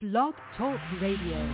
Blog Talk Radio.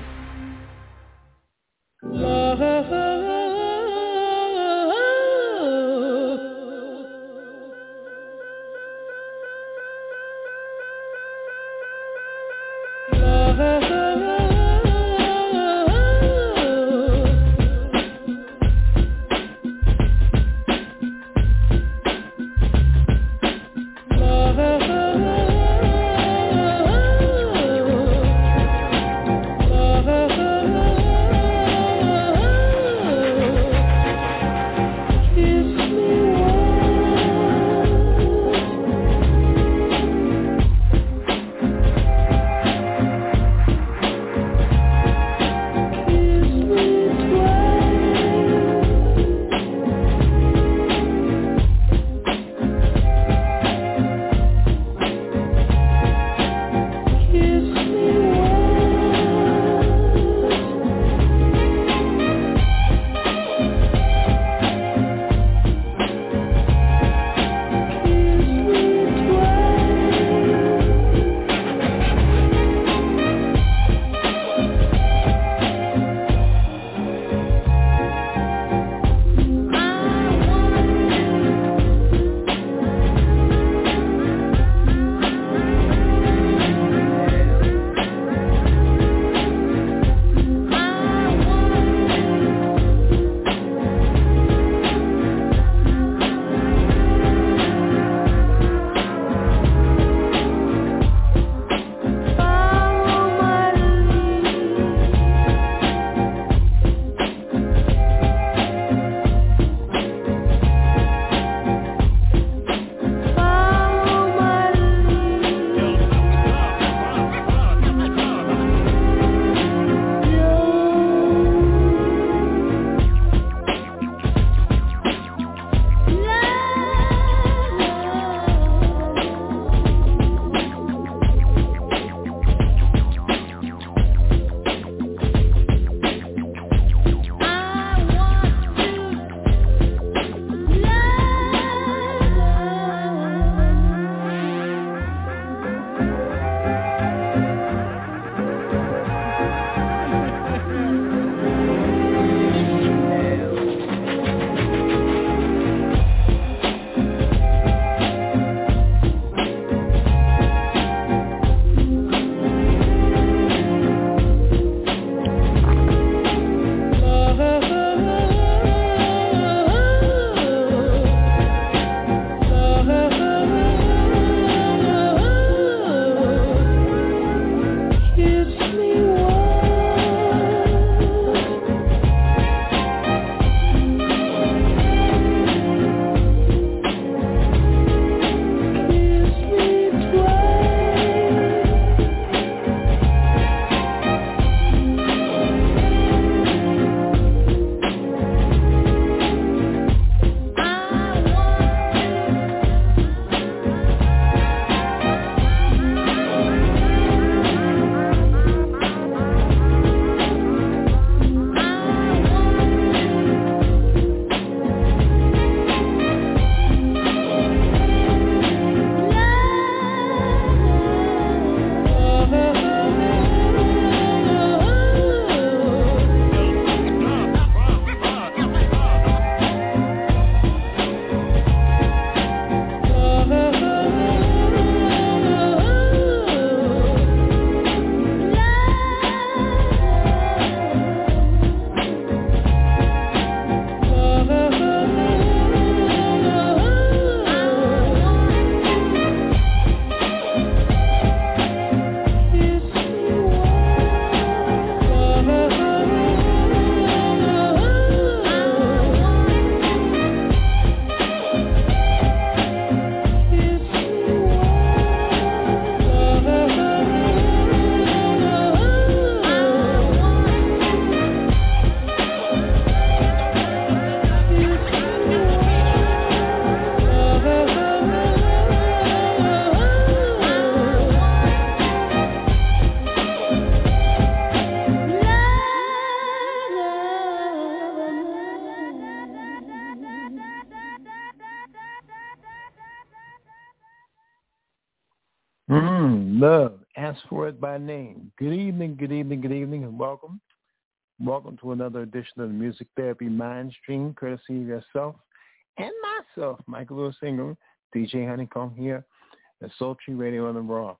Love ask for it by name. Good evening, good evening, good evening, and welcome. Welcome to another edition of the Music Therapy Mind Stream, courtesy of yourself and myself, Michael Lewis Ingram, DJ Honeycomb here at Sultry Radio on the Raw.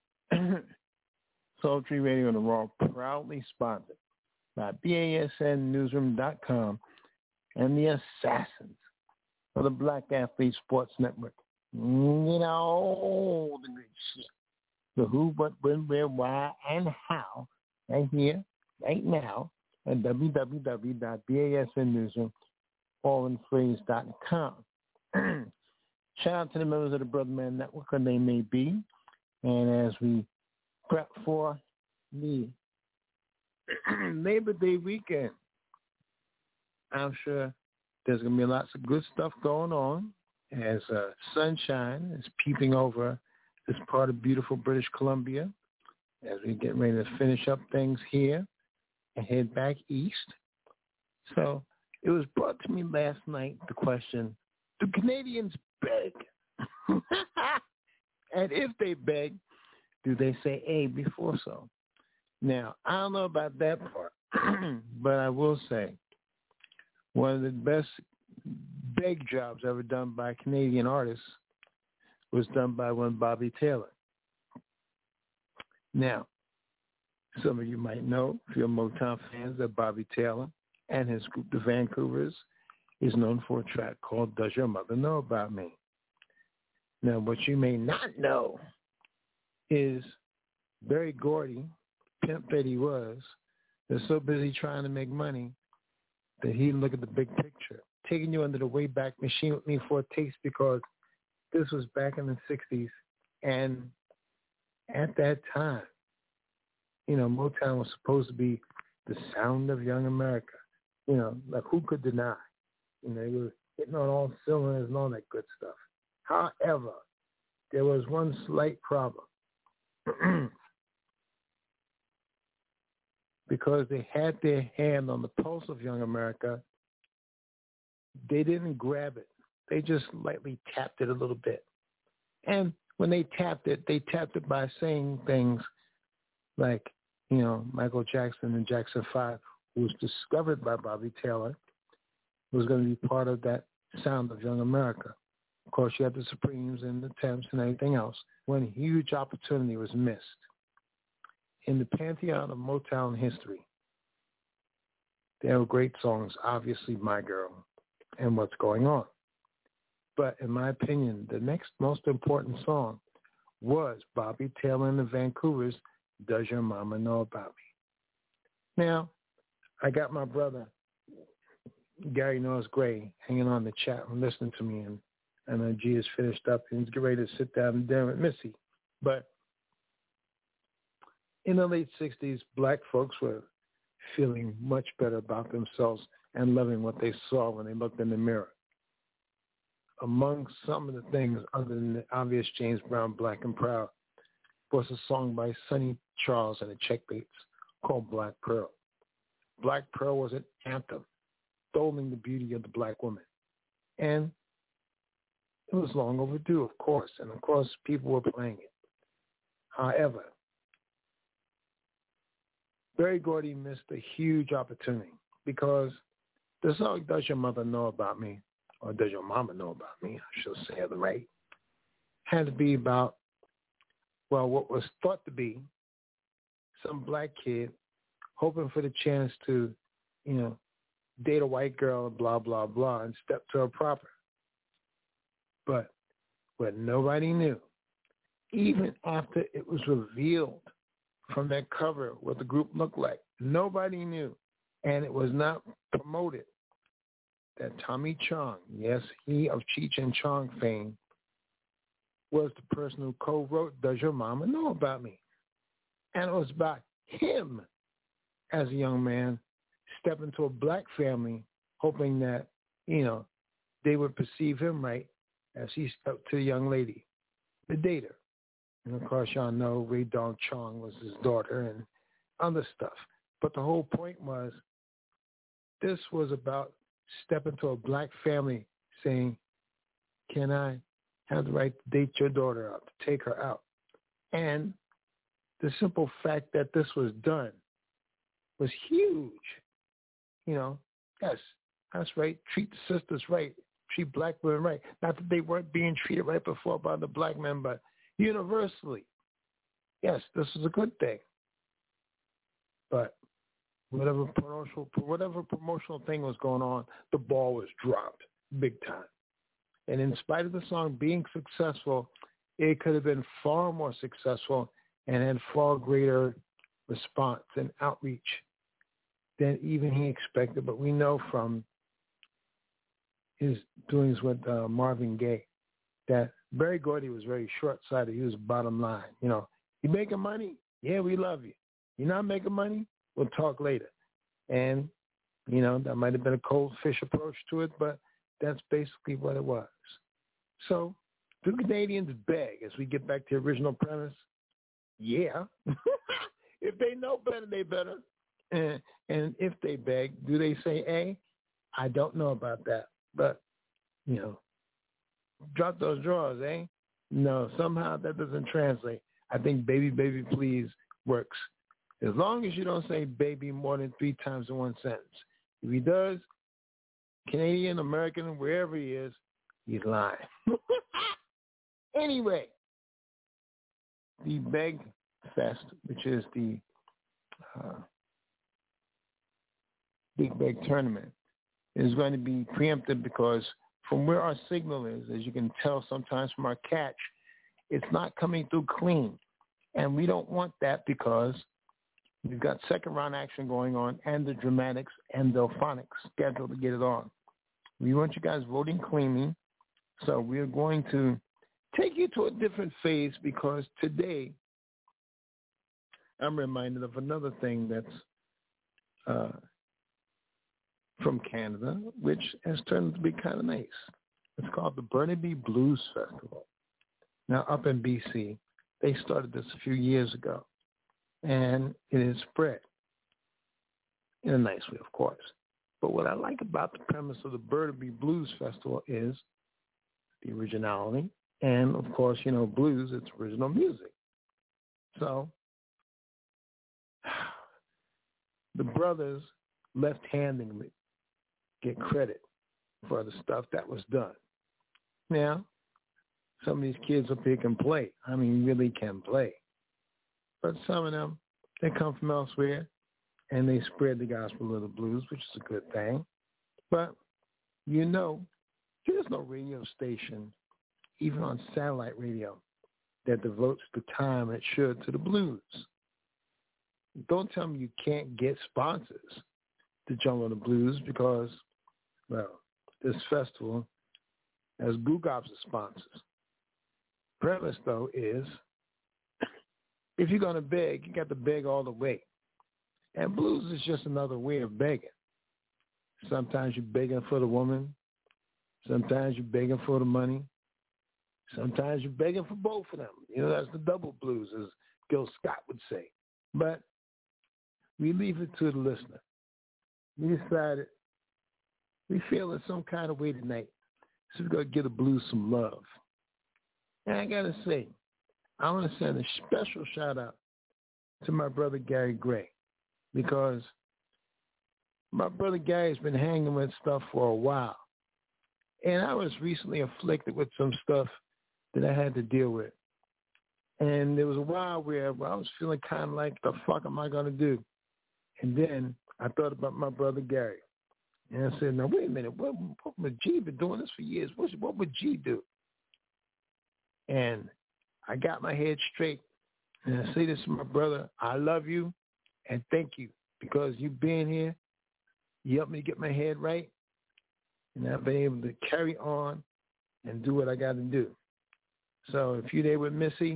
Sultry Radio on the Raw, proudly sponsored by BASNnewsroom.com and the Assassins of the Black Athlete Sports Network. You know, the great shit. The who, what, when, where, why, and how, right here, right now, at www.basnnewsroom.com. Shout out to the members of the Brother Man Network, or they may be. And as we prep for the Labor Day weekend, I'm sure there's going to be lots of good stuff going on as sunshine is peeping over this part of beautiful British Columbia as we get ready to finish up things here and head back east. So it was brought to me last night, the question, do Canadians beg? And if they beg, do they say A before so? Now, I don't know about that part, but I will say one of the best beg jobs ever done by Canadian artists was done by one Bobby Taylor. Now, some of you might know, if you're Motown fans, that Bobby Taylor and his group, the Vancouvers, is known for a track called Does Your Mother Know About Me? Now, what you may not know is Berry Gordy, pimp that he was so busy trying to make money that he didn't look at the big picture. Taking you under the Wayback Machine with me for a taste, because this was back in the 60s, and at that time, you know, Motown was supposed to be the sound of young America. You know, like who could deny? You know, they were hitting on all cylinders and all that good stuff. However, there was one slight problem. Because they had their hand on the pulse of young America, they didn't grab it. They just lightly tapped it a little bit. And when they tapped it by saying things like, you know, Michael Jackson and Jackson 5, who was discovered by Bobby Taylor, was going to be part of that sound of young America. Of course, you had the Supremes and the Temps and everything else. One huge opportunity was missed. In the pantheon of Motown history, there were great songs, obviously My Girl and What's Going On. But in my opinion, the next most important song was Bobby Taylor and the Vancouvers, Does Your Mama Know About Me? Now, I got my brother, Gary Norris Gray, hanging on the chat and listening to me, and G is finished up and he's getting ready to sit down and dinner with Missy. But in the late 60s, black folks were feeling much better about themselves and loving what they saw when they looked in the mirror. Among some of the things, other than the obvious James Brown, Black and Proud, was a song by Sonny Charles and the Checkmates called Black Pearl. Black Pearl was an anthem, extolling the beauty of the black woman. And it was long overdue, of course, and of course people were playing it. However, Berry Gordy missed a huge opportunity, because the song Does Your Mother Know About Me, or Does Your Mama Know About Me, I should say it right, had to be about, well, what was thought to be some black kid hoping for the chance to, you know, date a white girl and blah, blah, blah, and step to her proper. But what nobody knew, even after it was revealed from that cover what the group looked like, nobody knew, and it was not promoted, that Tommy Chong, yes, he of Cheech and Chong fame, was the person who co-wrote Does Your Mama Know About Me? And it was about him as a young man stepping into a black family, hoping that, you know, they would perceive him right as he stepped to the young lady, the dater. And of course, y'all know Ray Dong Chong was his daughter and other stuff. But the whole point was, this was about stepping to a black family saying, can I have the right to date your daughter out, to take her out? And the simple fact that this was done was huge. You know, yes, that's right. Treat the sisters right. Treat black women right. Not that they weren't being treated right before by the black men, but universally, yes, this is a good thing. But whatever promotional thing was going on, the ball was dropped big time. And in spite of the song being successful, it could have been far more successful and had far greater response and outreach than even he expected. But we know from his doings with Marvin Gaye that Berry Gordy was very short-sighted. He was bottom line. You know, you making money? Yeah, we love you. You're not making money? We'll talk later. And, you know, that might have been a cold fish approach to it, but that's basically what it was. So do Canadians beg as we get back to the original premise? Yeah. If they know better, they better. And if they beg, do they say A? I don't know about that. But, you know, drop those drawers, eh? No, somehow that doesn't translate. I think baby, baby, please works. As long as you don't say baby more than 3 times in one sentence. If he does, Canadian, American, wherever he is, he's lying. Anyway, the Beg Fest, which is the Big Beg tournament, is going to be preempted because from where our signal is, as you can tell sometimes from our catch, it's not coming through clean. And we don't want that because we've got second round action going on and the dramatics and the phonics scheduled to get it on. We want you guys voting cleanly. So we're going to take you to a different phase because today I'm reminded of another thing that's from Canada, which has turned out to be kind of nice. It's called the Burnaby Blues Festival. Now, up in BC, they started this a few years ago, and it has spread in a nice way, of course. But what I like about the premise of the Burnaby Blues Festival is the originality, and, of course, you know, blues, it's original music. So the brothers left-handedly get credit for the stuff that was done. Now, some of these kids up here can play. I mean, really can play. But some of them, they come from elsewhere, and they spread the gospel of the blues, which is a good thing. But, you know, there's no radio station, even on satellite radio, that devotes the time it should to the blues. Don't tell me you can't get sponsors to jump on the blues because, well, this festival has Googobs as sponsors. Premise, though, is if you're going to beg, you got to beg all the way. And blues is just another way of begging. Sometimes you're begging for the woman. Sometimes you're begging for the money. Sometimes you're begging for both of them. You know, that's the double blues, as Gil Scott would say. But we leave it to the listener. We decided we feel in some kind of way tonight, so we're going to give the blues some love. And I got to say, I want to send a special shout-out to my brother Gary Gray because my brother Gary's been hanging with stuff for a while. And I was recently afflicted with some stuff that I had to deal with. And there was a while where I was feeling kind of like, the fuck am I going to do? And then I thought about my brother Gary. And I said, now, wait a minute. What would G been doing this for years? What would G do? And I got my head straight. And I say this to my brother, I love you and thank you because you being here, you helped me get my head right. And I've been able to carry on and do what I got to do. So if you're there with Missy,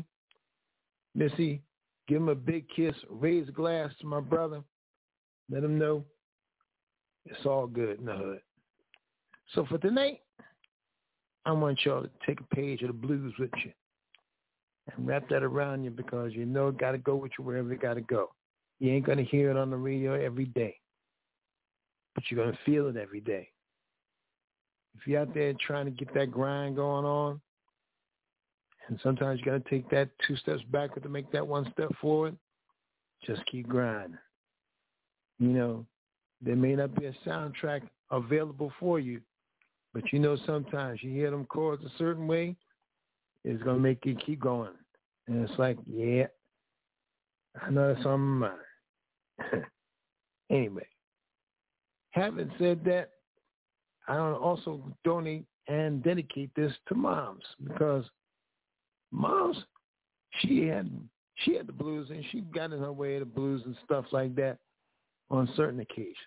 give him a big kiss, raise a glass to my brother, let him know it's all good in the hood. So for tonight, I want y'all to take a page of the blues with you and wrap that around you because you know it got to go with you wherever it got to go. You ain't going to hear it on the radio every day, but you're going to feel it every day. If you're out there trying to get that grind going on And sometimes you got to take that 2 steps backward to make that 1 step forward. Just keep grinding. You know, there may not be a soundtrack available for you, but you know sometimes you hear them chords a certain way, it's going to make you keep going. And it's like, yeah, I know that's on my mind. Anyway, having said that, I also donate and dedicate this to moms, because moms, she had the blues, and she got in her way of the blues and stuff like that on certain occasions.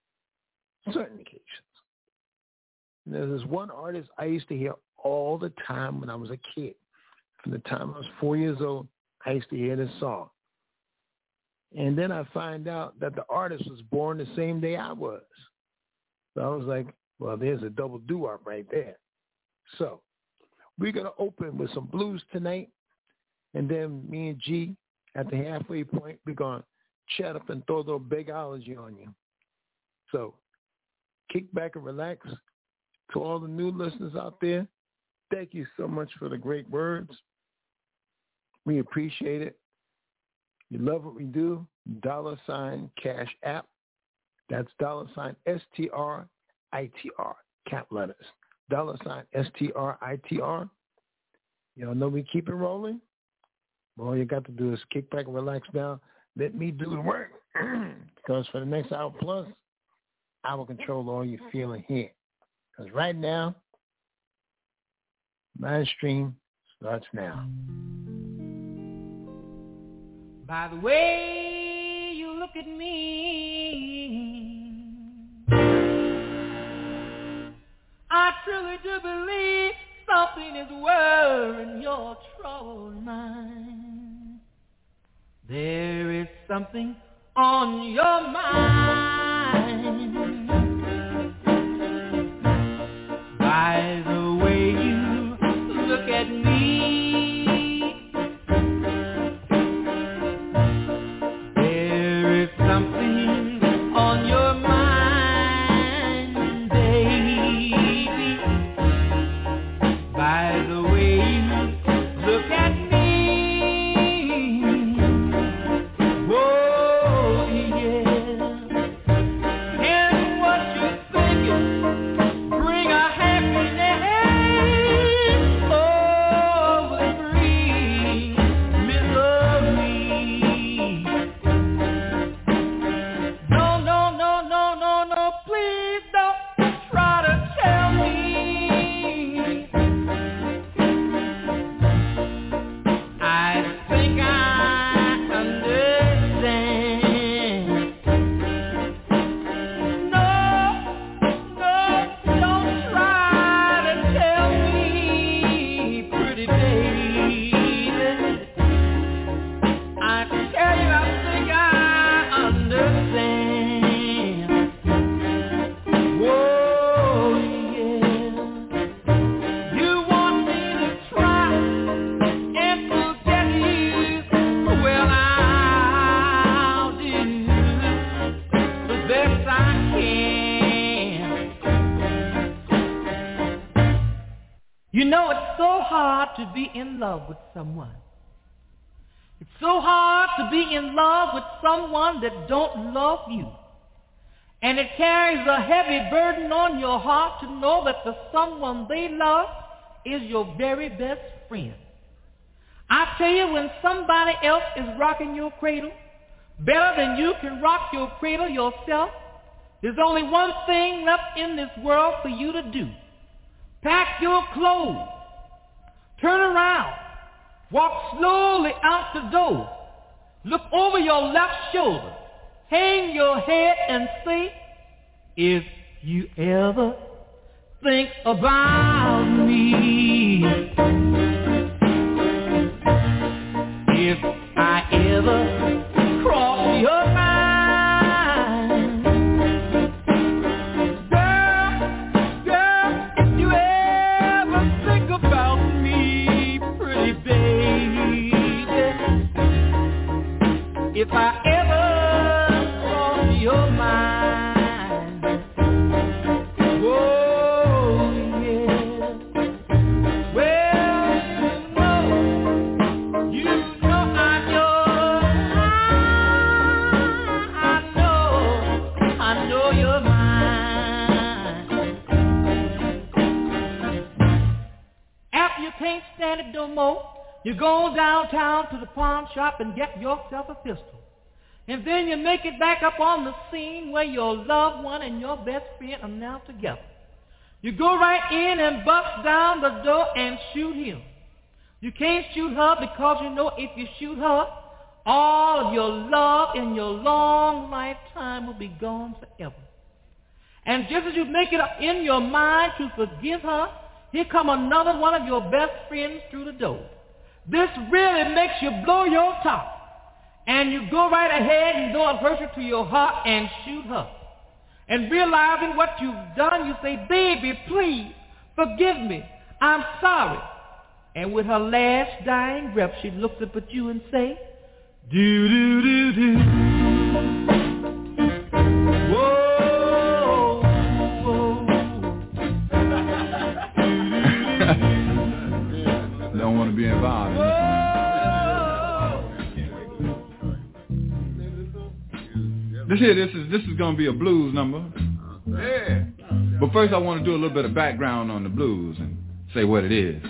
And there's this one artist I used to hear all the time when I was a kid. From the time I was 4 years old, I used to hear this song. And then I find out that the artist was born the same day I was. So I was like, well, there's a double doo-wop right there. So we're going to open with some blues tonight. And then me and G, at the halfway point, we're going to chat up and throw a little bigology on you. So kick back and relax. To all the new listeners out there, thank you so much for the great words. We appreciate it. You love what we do. $ Cash App. That's $ STRITR, cap letters. $ STRITR. Y'all know we keep it rolling. All you got to do is kick back and relax now. Let me do the work. Because for the next hour plus, I will control all you feeling here. Because right now, my stream starts now. By the way you look at me, I truly do believe something is worrying your troubled mind. There is something on your mind. By the way you look at me, there is something on your mind, baby. By the way you look at me, whoa, yeah. And what you're thinking, bring a happiness over free, misery. No, no, no, no, no, no, please don't try to tell me I think I understand. No, no, don't try to tell me, pretty baby. I can tell you I think I understand. Whoa, yeah. You want me to try and forget you? Well, I'll do the best I can. You know, it's so hard to be in love with someone. It's so hard to be in love with someone that don't love you. And it carries a heavy burden on your heart to know that the someone they love is your very best friend. I tell you, when somebody else is rocking your cradle better than you can rock your cradle yourself, there's only one thing left in this world for you to do. Pack your clothes, turn around, walk slowly out the door, look over your left shoulder, hang your head and say, if you ever think about me, if I ever cross your mind, girl, if you ever think about me, pretty baby, if I ever cross your mind, whoa, yeah, well, it no more, you go downtown to the pawn shop and get yourself a pistol. And then you make it back up on the scene where your loved one and your best friend are now together. You go right in and bust down the door and shoot him. You can't shoot her because you know if you shoot her, all of your love in your long lifetime will be gone forever. And just as you make it up in your mind to forgive her, here come another one of your best friends through the door. This really makes you blow your top. And you go right ahead and go and hurt her to your heart and shoot her. And realizing what you've done, you say, baby, please, forgive me. I'm sorry. And with her last dying breath, she looks up at you and say, do-do-do-do. Whoa, whoa. Don't want to be involved. This is going to be a blues number. Yeah. But first I want to do a little bit of background on the blues and say what it is.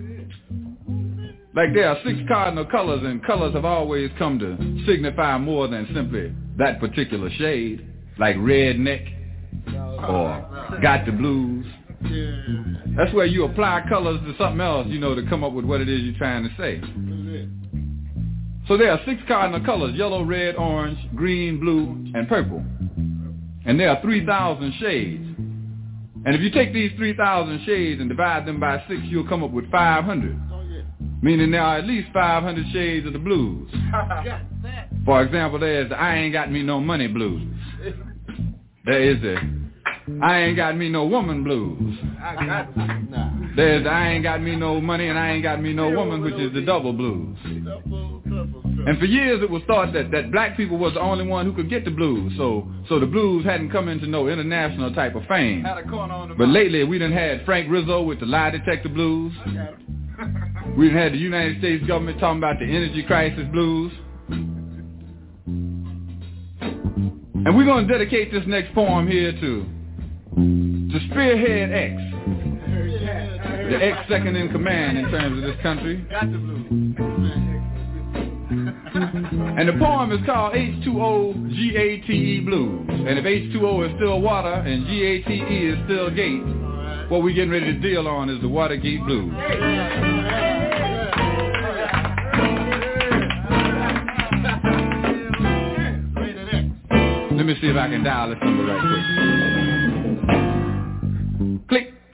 Like there are 6 cardinal colors, and colors have always come to signify more than simply that particular shade, like redneck or got the blues. That's where you apply colors to something else, to come up with what it is you're trying to say. So there are 6 cardinal colors: yellow, red, orange, green, blue, and purple. And there are 3,000 shades. And if you take these 3,000 shades and divide them by 6, you'll come up with 500. Meaning there are at least 500 shades of the blues. For example, there's the I ain't got me no money blues. There is the I ain't got me no woman blues. There's the I ain't got me no money and I ain't got me no woman, which is the double blues. And for years it was thought that black people was the only one who could get the blues, so the blues hadn't come into no international type of fame. But lately we done had Frank Rizzo with the lie detector blues. We done had the United States government talking about the energy crisis blues. And we're going to dedicate this next poem here to Spearhead X, the X second in command in terms of this country. And the poem is called H2O-GATE Blues. And if H2O is still water and GATE is still gate, what we're getting ready to deal on is the Watergate Blues. Let me see if I can dial this number right quick. Click.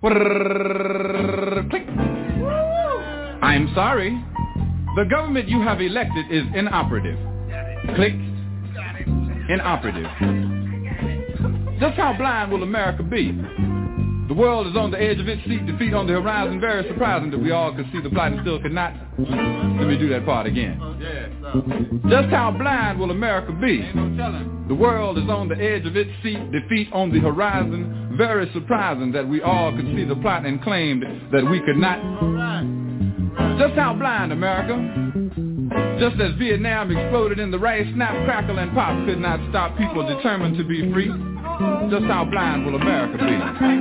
Click. I'm sorry. The government you have elected is inoperative. Click. Inoperative. Just how blind will America be? The world is on the edge of its seat, defeat on the horizon. Very surprising that we all could see the plot and still could not. Let me do that part again. Just how blind will America be? The world is on the edge of its seat, defeat on the horizon. Very surprising that we all could see the plot and claimed that we could not. Just how blind, America? Just as Vietnam exploded in the rice, snap, crackle, and pop could not stop people determined to be free. Just how blind will America be?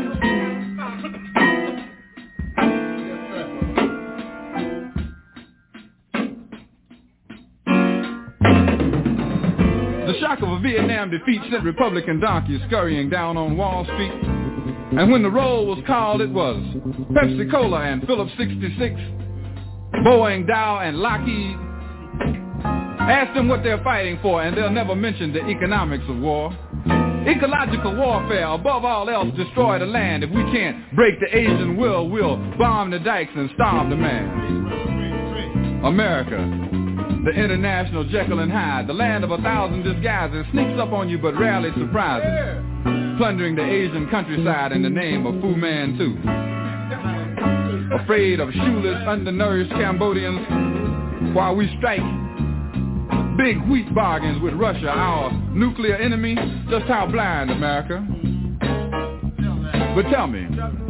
The shock of a Vietnam defeat sent Republican donkeys scurrying down on Wall Street. And when the roll was called, it was Pepsi Cola and Phillips 66, Boeing, Dow, and Lockheed. Ask them what they're fighting for, and they'll never mention the economics of war. Ecological warfare, above all else, destroy the land. If we can't break the Asian will, we'll bomb the dikes and starve the man. America, the international Jekyll and Hyde, the land of 1,000 disguises, sneaks up on you but rarely surprises, plundering the Asian countryside in the name of Fu Manchu. Afraid of shoeless, undernourished Cambodians, while we strike big wheat bargains with Russia, our nuclear enemy. Just how blind, America? But tell me,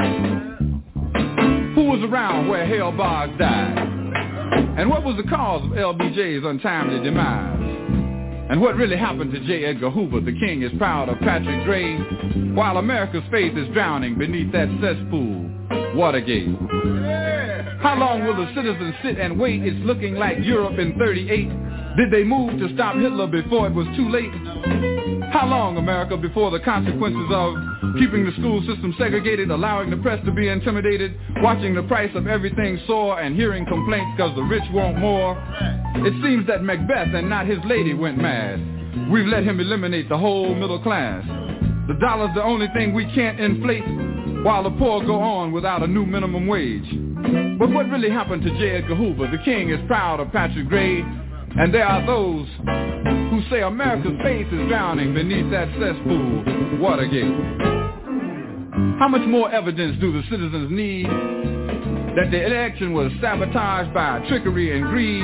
who was around where Hale Boggs died? And what was the cause of LBJ's untimely demise? And what really happened to J. Edgar Hoover? The king is proud of Patrick Gray, while America's faith is drowning beneath that cesspool, Watergate. How long will the citizens sit and wait? It's looking like Europe in 38. Did they move to stop Hitler before it was too late? How long, America, before the consequences of keeping the school system segregated, allowing the press to be intimidated, watching the price of everything soar, and hearing complaints because the rich want more? It seems that Macbeth and not his lady went mad. We've let him eliminate the whole middle class. The dollar's the only thing we can't inflate, while the poor go on without a new minimum wage. But what really happened to J. Edgar Hoover? The king is proud of Patrick Gray, and there are those who say America's faith is drowning beneath that cesspool, Watergate. How much more evidence do the citizens need that the election was sabotaged by trickery and greed?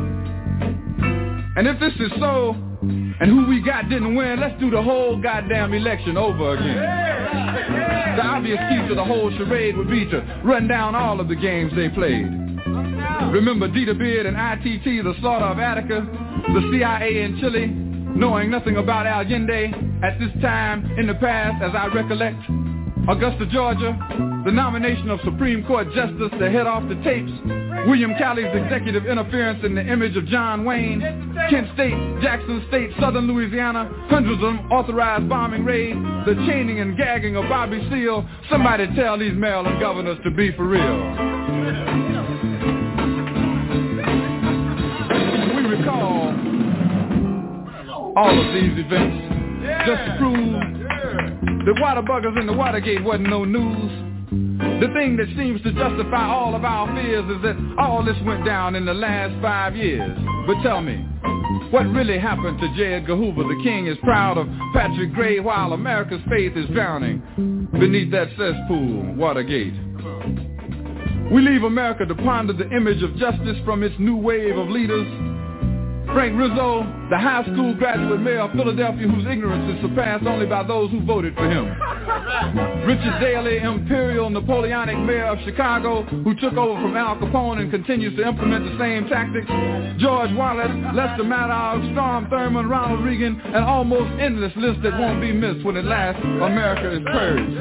And if this is so, and who we got didn't win, let's do the whole goddamn election over again. The obvious key to the whole charade would be to run down all of the games they played. Remember Dieter Beard and ITT, the slaughter of Attica, the CIA in Chile, knowing nothing about Allende at this time in the past, as I recollect. Augusta, Georgia, the nomination of Supreme Court Justice to head off the tapes, William Calley's executive interference in the image of John Wayne, Kent State, Jackson State, Southern Louisiana, hundreds of unauthorized bombing raids, the chaining and gagging of Bobby Seale. Somebody tell these Maryland governors to be for real. Recall all of these events just to prove that Waterbuggers in the Watergate wasn't no news. The thing that seems to justify all of our fears is that all this went down in the last 5 years. But tell me, what really happened to J. Edgar Hoover? The king is proud of Patrick Gray while America's faith is drowning beneath that cesspool, Watergate. We leave America to ponder the image of justice from its new wave of leaders. Frank Rizzo, the high school graduate mayor of Philadelphia whose ignorance is surpassed only by those who voted for him. Richard Daley, imperial Napoleonic mayor of Chicago who took over from Al Capone and continues to implement the same tactics. George Wallace, Lester Maddox, Strom Thurmond, Ronald Reagan, an almost endless list that won't be missed when at last America is purged.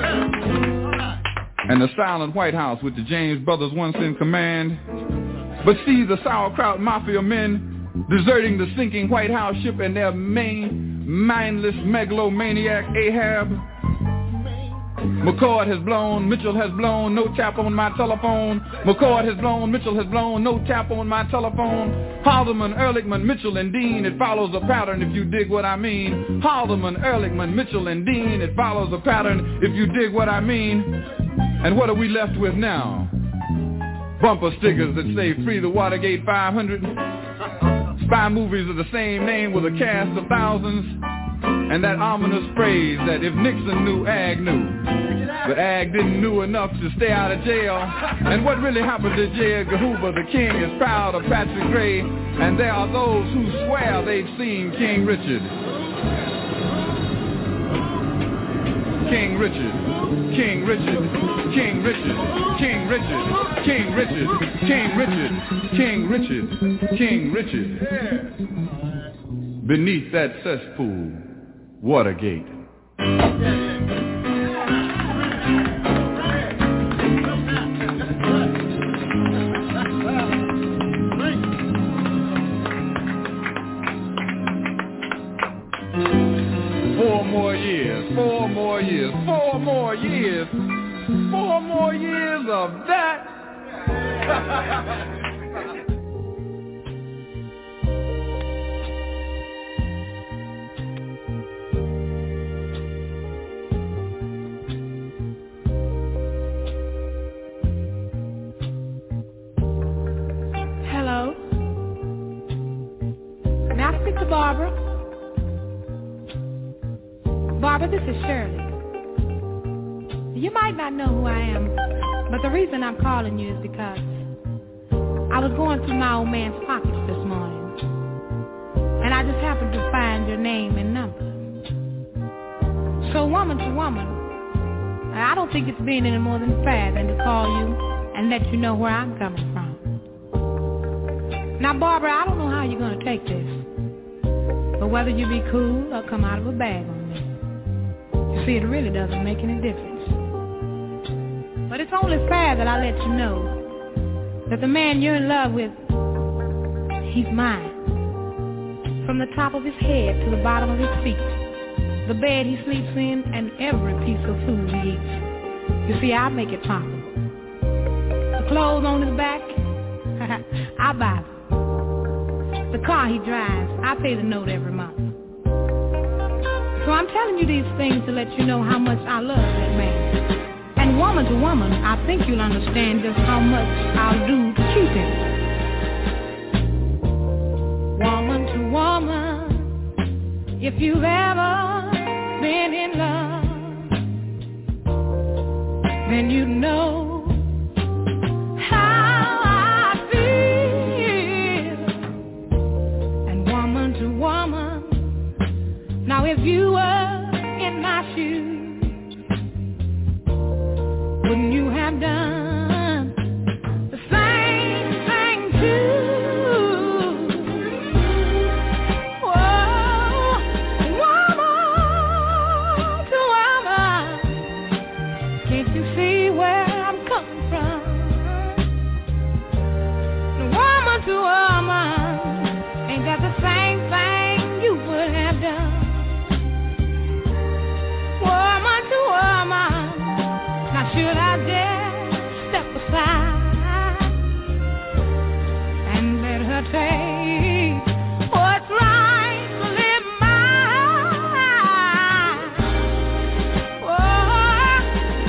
And the silent White House with the James brothers once in command. But see the sauerkraut mafia men deserting the sinking White House ship and their main mindless megalomaniac Ahab. McCord has blown, Mitchell has blown, no tap on my telephone. McCord has blown, Mitchell has blown, no tap on my telephone. Haldeman, Ehrlichman, Mitchell, and Dean, it follows a pattern if you dig what I mean. Haldeman, Ehrlichman, Mitchell, and Dean, it follows a pattern if you dig what I mean. And what are we left with now? Bumper stickers that say free the Watergate 500. Spy movies of the same name with a cast of thousands. And that ominous phrase that if Nixon knew, Ag knew. But Ag didn't know enough to stay out of jail. And what really happened to J. Edgar Hoover? The king is proud of Patrick Gray. And there are those who swear they've seen King Richard. King Richard, King Richard, King Richard, King Richard, King Richard, King Richard, King Richard, King Richard. Beneath that cesspool, Watergate. Four more years of that. Hello. May I speak to Barbara? Barbara, this is Shirley. You might not know who I am, but the reason I'm calling you is because I was going through my old man's pockets this morning, and I just happened to find your name and number. So woman to woman, I don't think it's being any more than fair than to call you and let you know where I'm coming from. Now, Barbara, I don't know how you're going to take this, but whether you be cool or come out of a bag on me, you see, it really doesn't make any difference. But it's only fair that I let you know that the man you're in love with, he's mine. From the top of his head to the bottom of his feet, the bed he sleeps in, and every piece of food he eats. You see, I make it possible. The clothes on his back, I buy them. The car he drives, I pay the note every month. So I'm telling you these things to let you know how much I love that man. And woman to woman, I think you'll understand just how much I'll do to keep him. Woman to woman, if you've ever been in love, then you know how I feel. And woman to woman, now if you were in my shoes, wouldn't you have done the same thing too? Whoa, woman to woman, can't you see where I'm coming from? Woman to woman, ain't that the same thing you would have done? Woman to woman, now should I dare step aside and let her take what's rightfully mine? Woman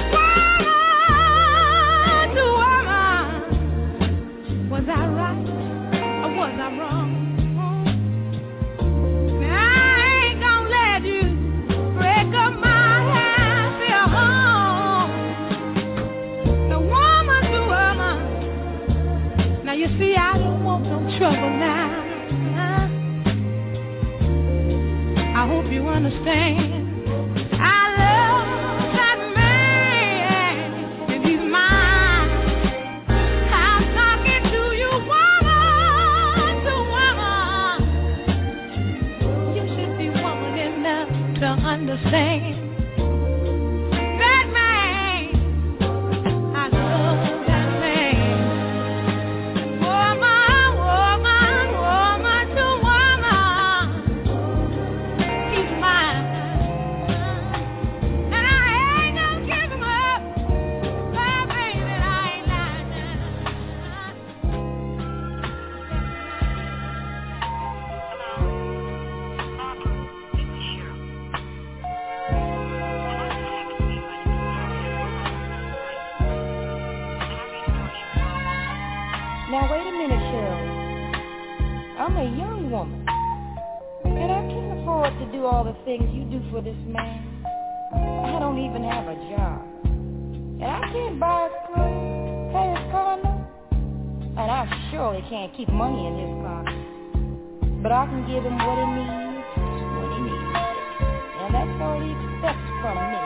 to woman, was I right or was I wrong? Now I ain't gonna let you break up my happy home. Now woman to woman, now you see I don't want no trouble now. I hope you understand. I love that man, and he's mine. I'm talking to you, woman to woman. You should be woman enough to understand. That man, I love that man. Woman, woman, woman to woman, he's mine. And I ain't gonna give him up. Oh, baby, I ain't lying now. Now wait a minute, Shirley. I'm a young woman, and I can't afford to do all the things you do for this man. I don't even have a job, and I can't buy his clothes, pay his car note, and I surely can't keep money in his pocket. But I can give him what he needs when he needs it, and that's all he expects from me.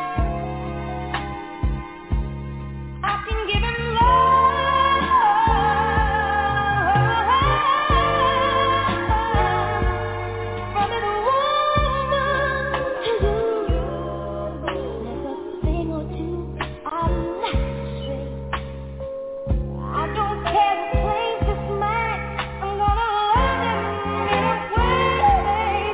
I can give him love. Hey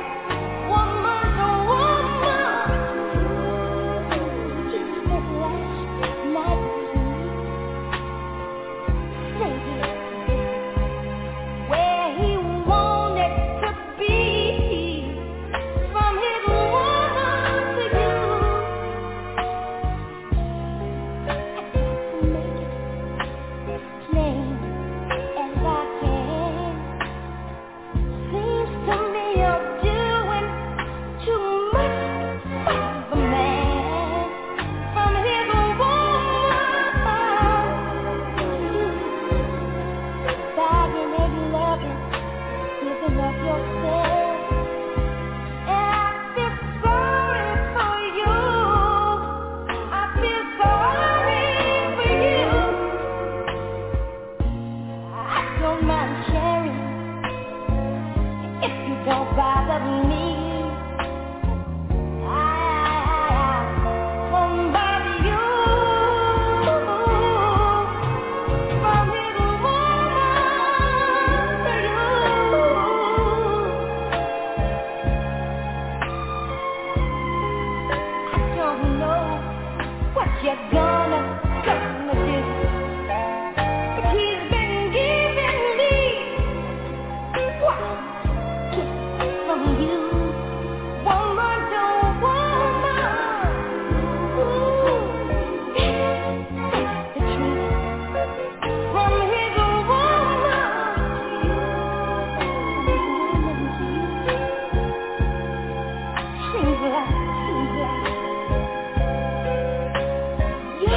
You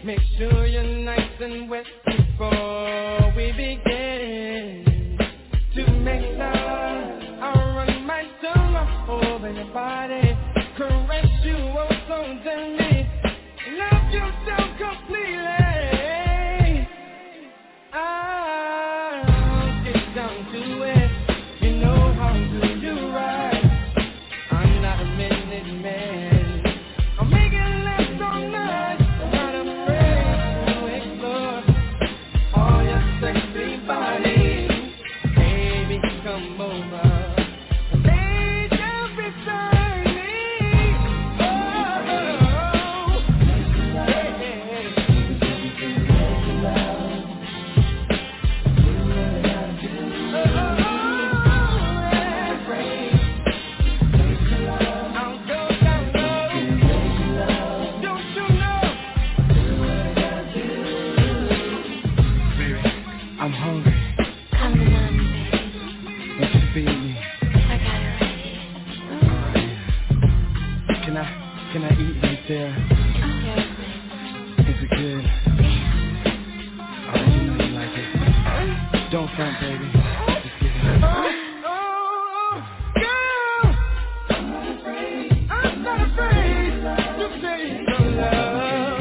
Make sure you're nice and wet before we begin to make love. I'll run my tongue all over your body, caress you oh so gently, love you so completely. I'll get down to it. You know how to do right. I'm not a minute man. I'll make it last all night. I'm not afraid to explore all your sexy body. Baby, come over. Lay down beside me. Oh, I'm hungry. Come to mommy, baby. Won't you feed me? I got it right here. Alright. Can I eat right there? Okay, Is it good? Alright, you know you like it. Don't front, baby. Just give it up. Girl! I'm not afraid to make your love.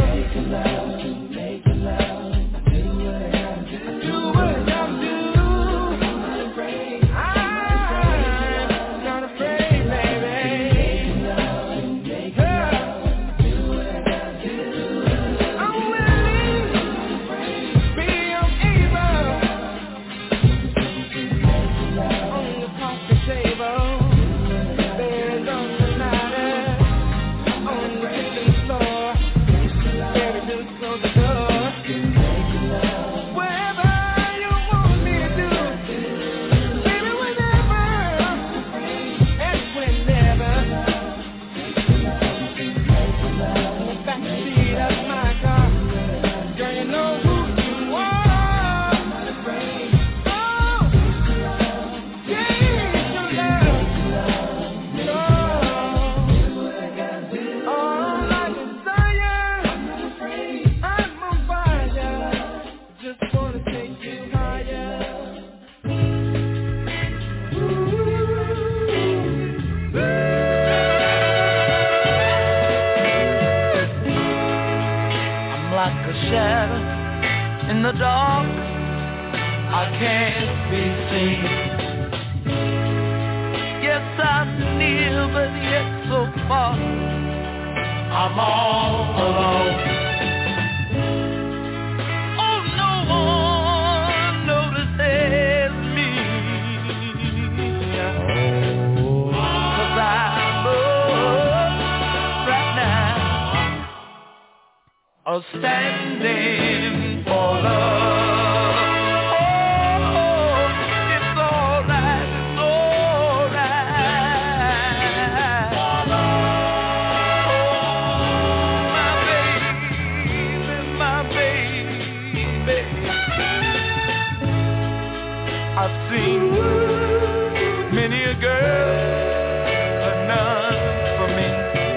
In the dark, I can't be seen. Yes, I'm near, but yet so far. I'm all alone. Oh, no one notices me. 'Cause I'm up right now, standing for love. I've seen many a girl, but none for me.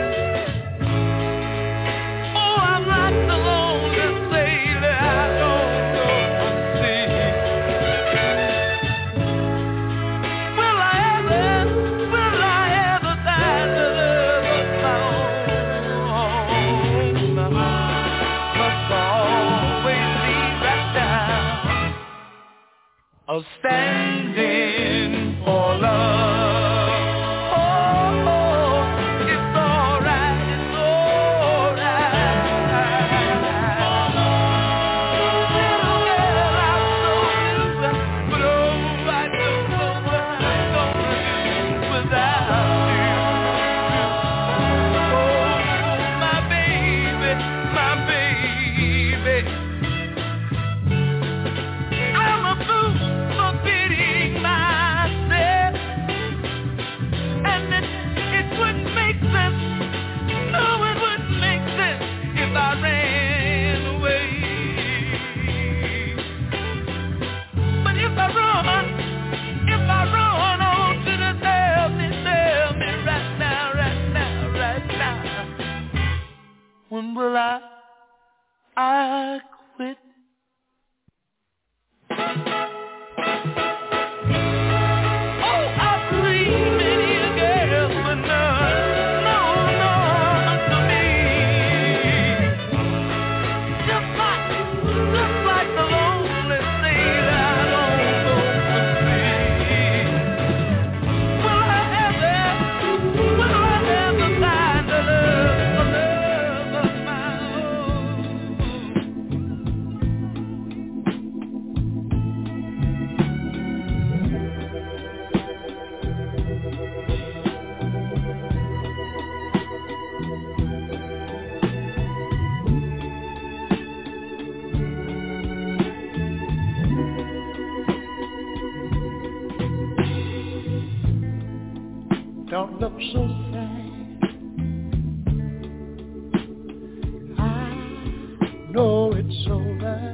Oh, I'm like the lonely sailor, I don't know the sea. Will I ever find the love of my own? Must always be right down. Standing for love. Oh, it's alright, it's alright. Little girl, I'm so loose, but oh, I don't know what I'm gonna do without you. Oh, my baby, my baby. I'm a fool for pitying myself, and it wouldn't make sense. No, it wouldn't make sense if I ran away. But if I run on to the tell me right now, when will I I quit. Don't look so sad. I know it's over.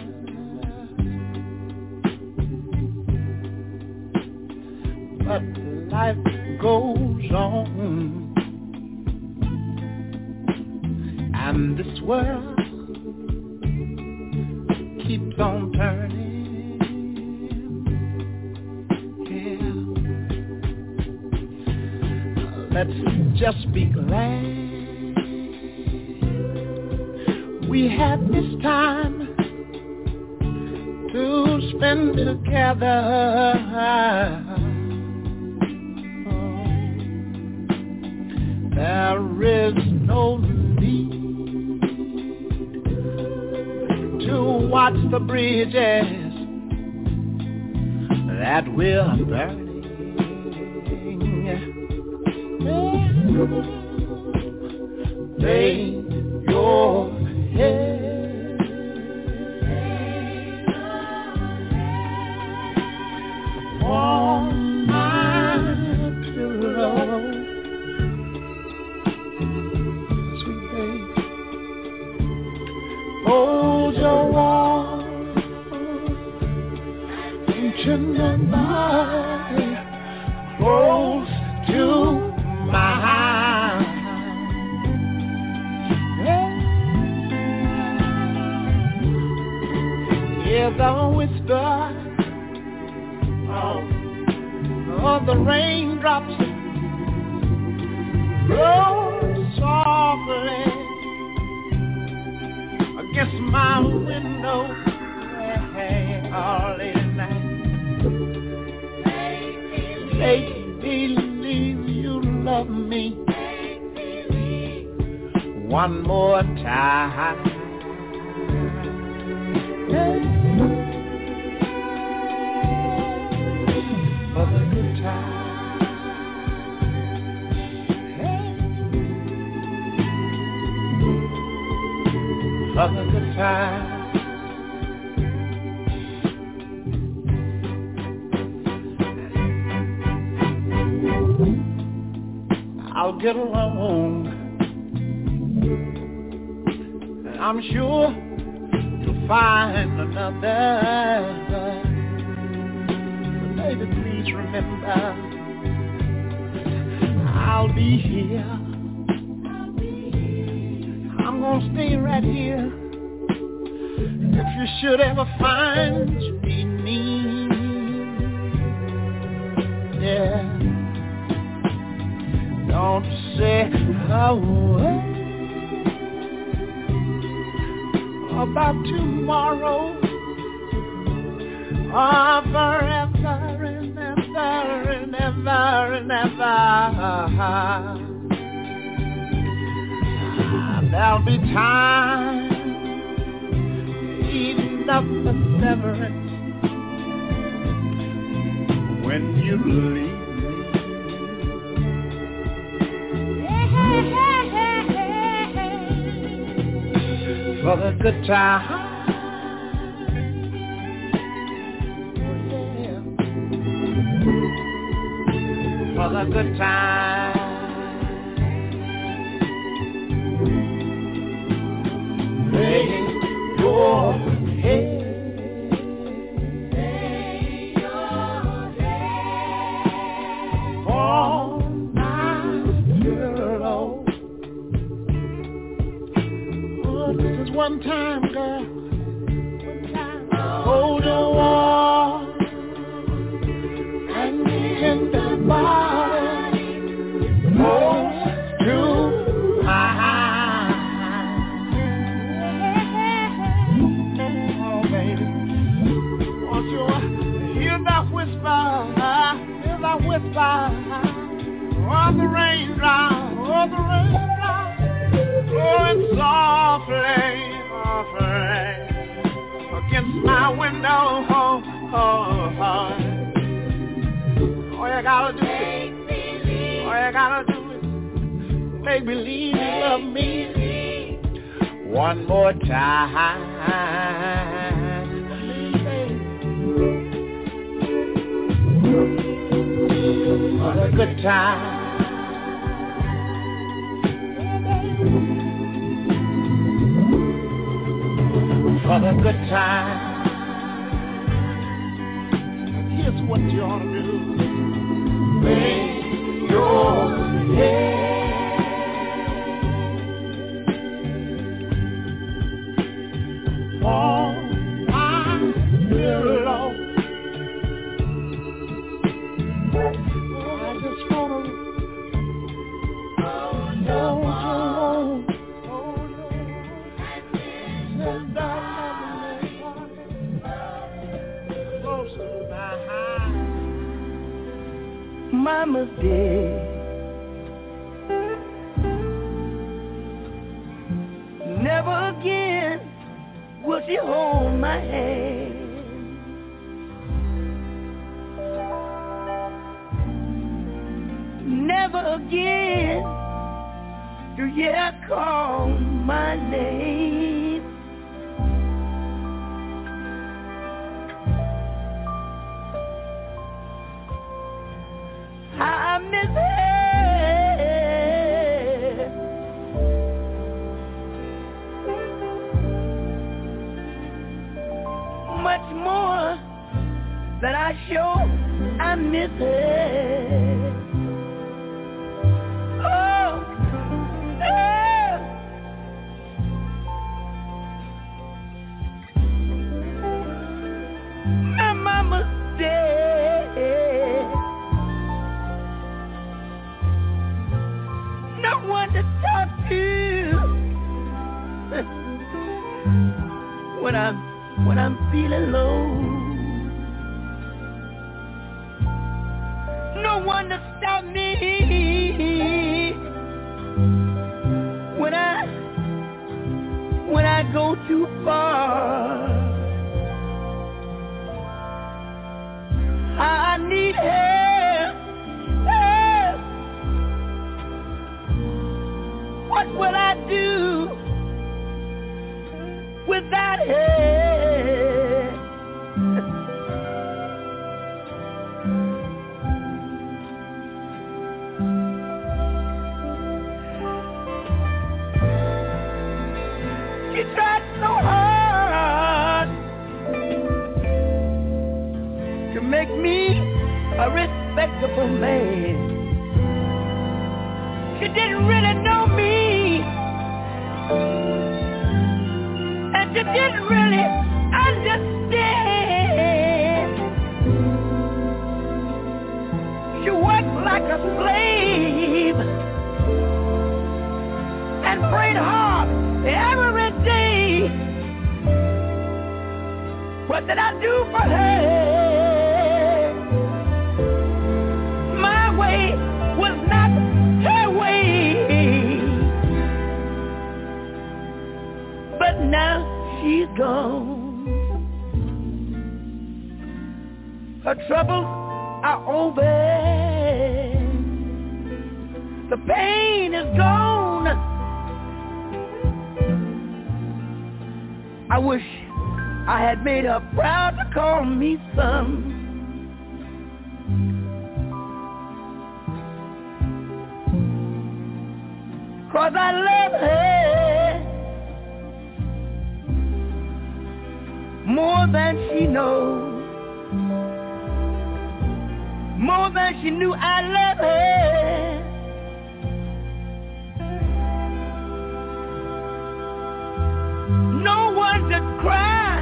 But life goes on, and this world keeps on turning. Let's just be glad we had this time to spend together. There is no need to watch the bridges that will burn. Lay your head on my pillow, sweet babe. Hold your warm tender body close to mine. Hear the whisper of the raindrops roll softly against my window all late at night. Make believe you love me one more time. For the good time. For the good time. I'll get along, and I'm sure to find another. But baby, please remember, I'll be here. I'm gonna stay right here. If you should ever find you need me, yeah. Don't say a word about tomorrow or forever and ever and ever and ever. There'll be time enough for severance when you leave. For the good time, oh yeah. For the good time, lay your head. Lay your head on my pillow. This is one time, girl. Hold your wall and get the body close to mine. Oh, baby, won't you hear that whisper? Hear that whisper? Oh, the raindrop, blowing softly, softly against my window. All you gotta do is make believe you love me one more time. For the good time. For the good time. Here's what you ought to do. Lay your head on my pillow. I just wanna Mama's dead. Never again will she hold my hand. Never again do you call my name. I miss her much more than I sure I miss her. Oh, my mama's dead. No one to talk to when I'm feeling low. No one to stop me when I go too far. I need help. What will I do without her? She tried so hard to make me a respectable man. She didn't really know me, and she didn't really understand. She worked like a slave and prayed hard every day. What did I do for her? My way was not her way, but now she's gone. Her troubles are over. The pain is gone. I wish I had made her proud to call me son. Cause I love her more than she knows, more than she knew I love her. No one to cry,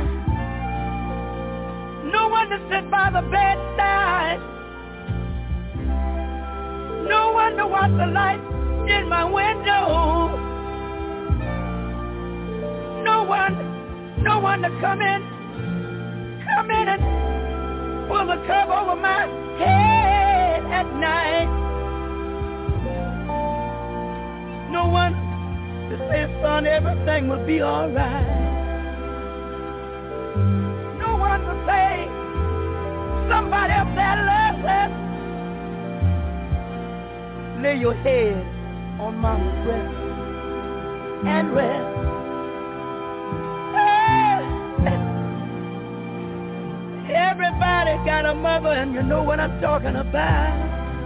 no one to sit by the bedside, no one to watch the light in my window, no one to come in and pull the cover over my head at night. No one to say, son, everything will be all right. No one to say, somebody up there loves us. Lay your head on mama's breast and rest. Everybody got a mother, and you know what I'm talking about.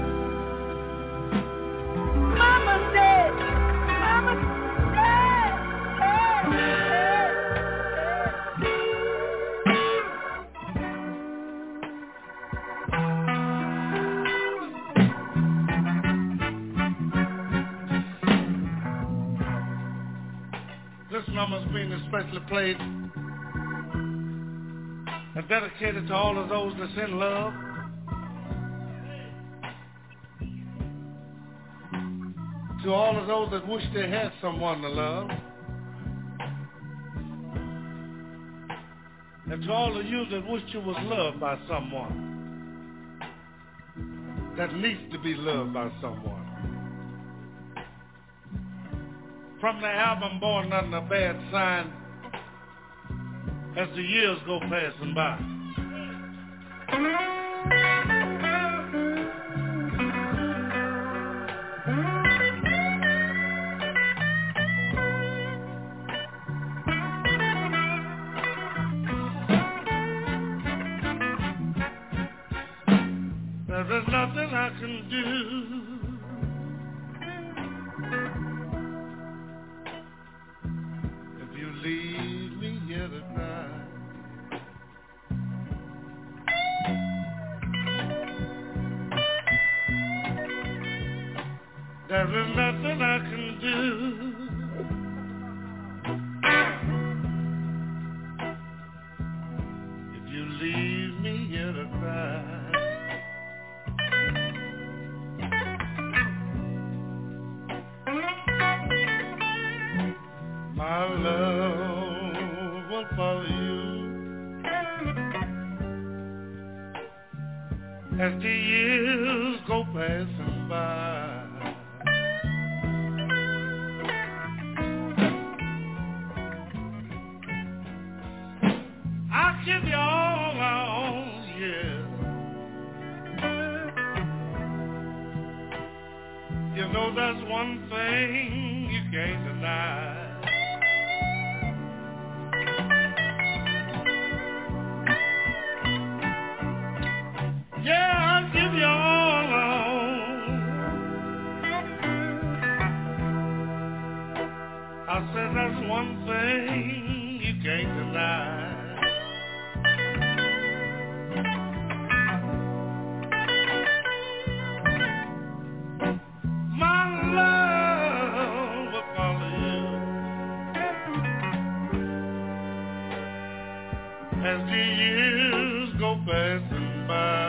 Mama's dead. Mama's dead. This number's being especially played and dedicated to all of those that's in love. To all of those that wish they had someone to love. And to all of you that wish you was loved by someone that needs to be loved by someone. From the album Born Under a Bad Sign, as the years go passing by. There's nothing I can do. If you leave me here tonight. There is nothing I can do. If you leave me here tonight. My love will follow you as the years go passing by. I'll give you all I own, yeah. You know that's one thing you can't deny. Yeah, I'll give you all I own. I said that's one thing you can't deny. My love will follow you as the years go passing by.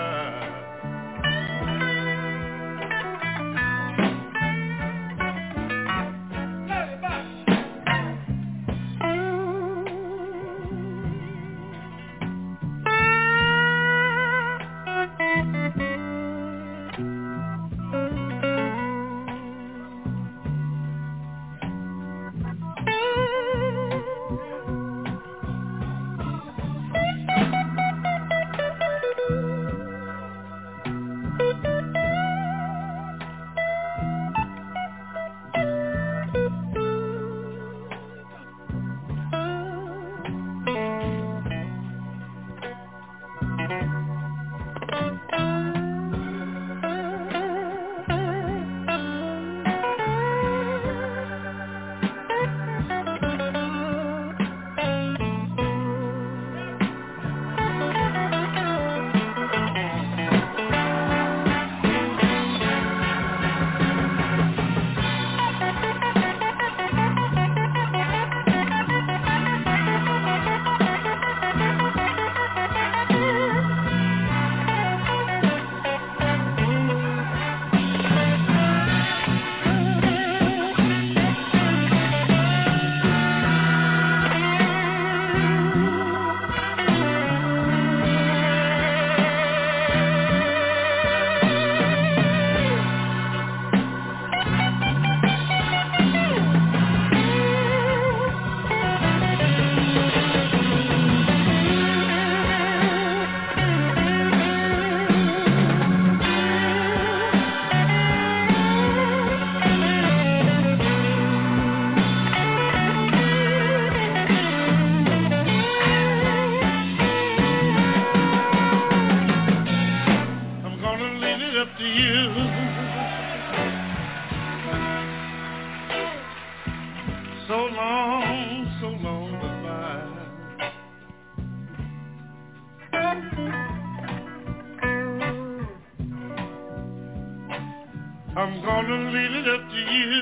gonna leave it up to you.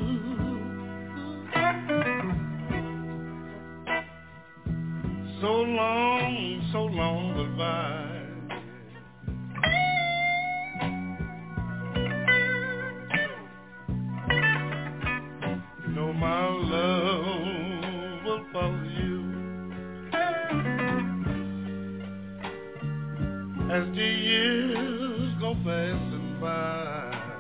So long, goodbye. You know my love will follow you as the years go passing by.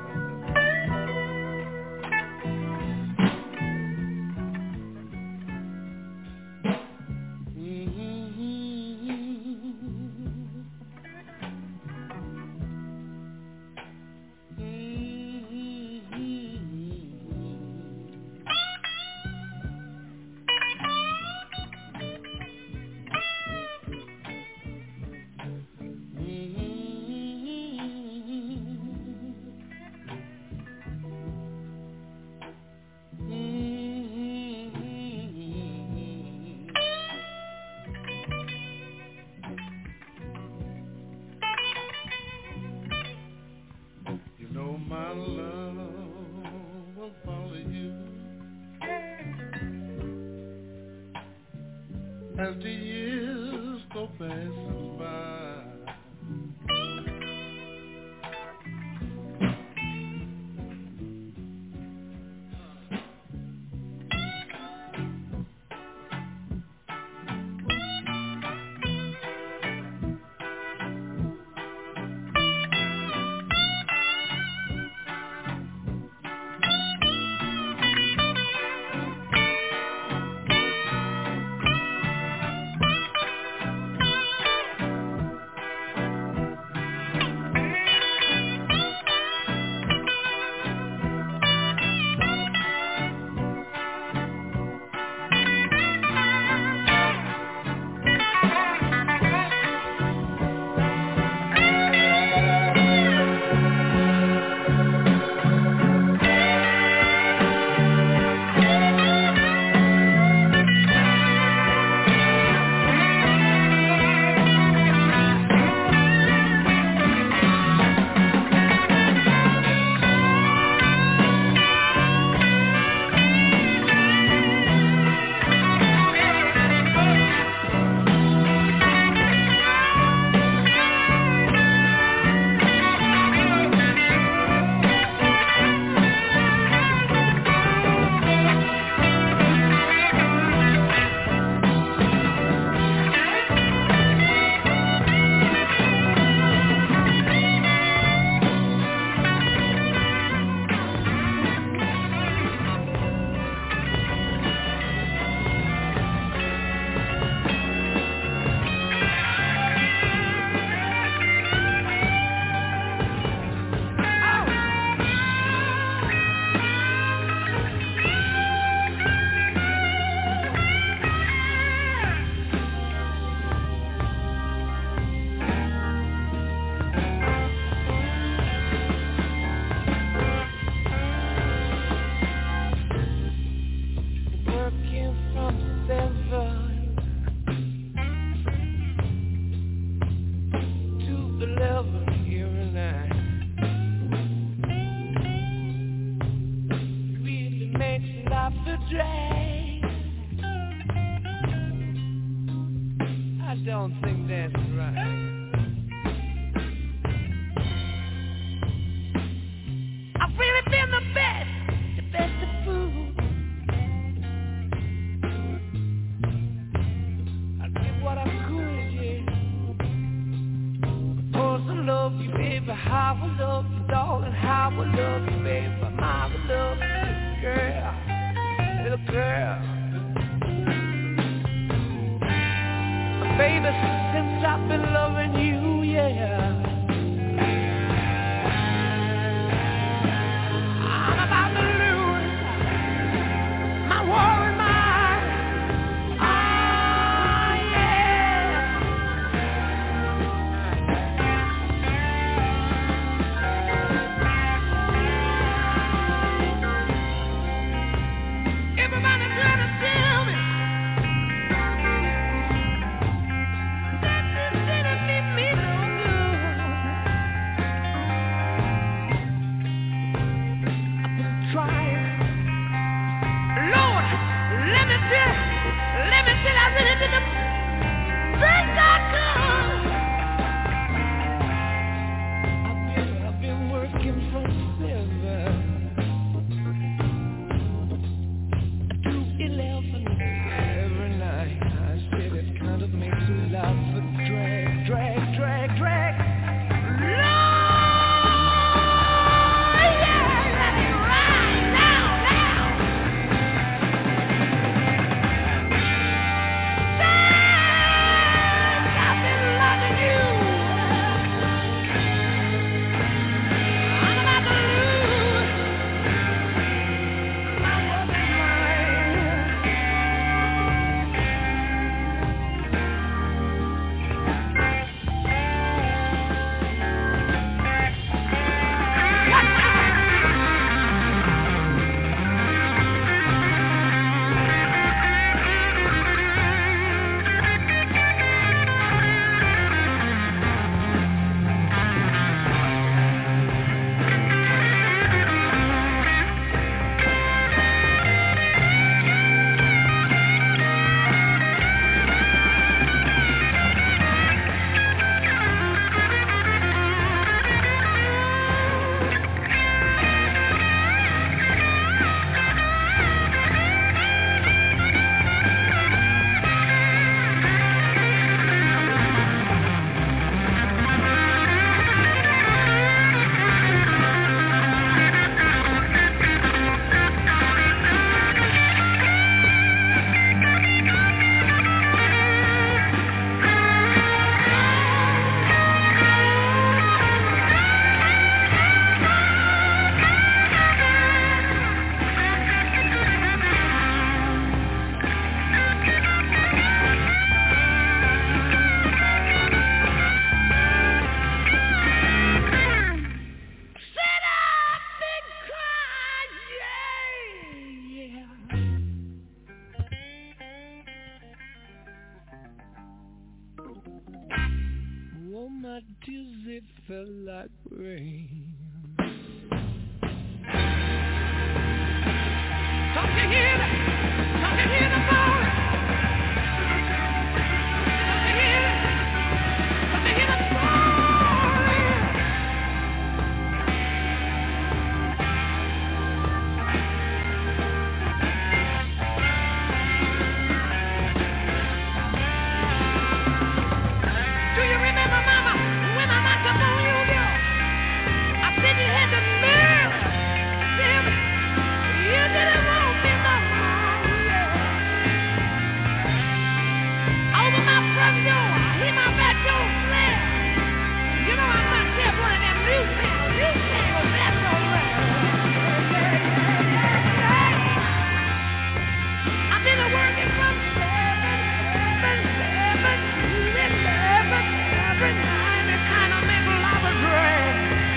As the years go passing by. Baby, since I've been loving my tears, they fell like rain. Don't you hear that? Don't you hear the ball? Don't you hear it? Don't you hear the ball? Do you remember, Mama, when I knocked up on you, girl? I said you had the nerve. Damn it. You didn't want me no more, yeah. Over my front door, I hear my back door slam. You know I'm not there running that new channel, that's all right. I've been working from 7 to 11 every night. It kind of makes a lot of drag.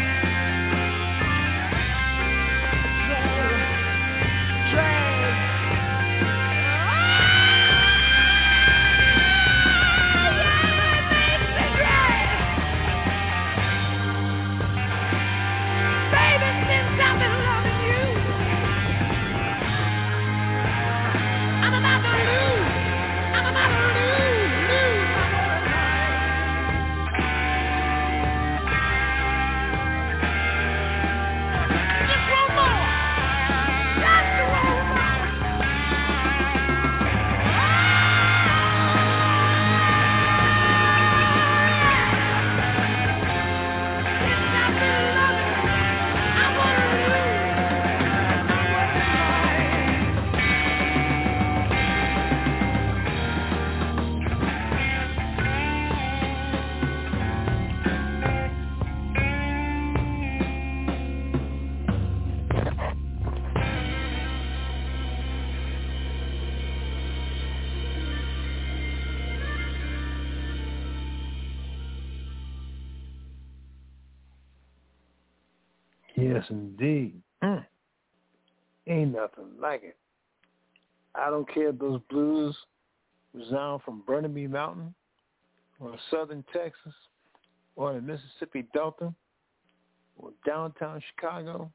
Yes, indeed. Ain't nothing like it. I don't care if those blues resound from Burnaby Mountain or southern Texas or the Mississippi Delta or downtown Chicago.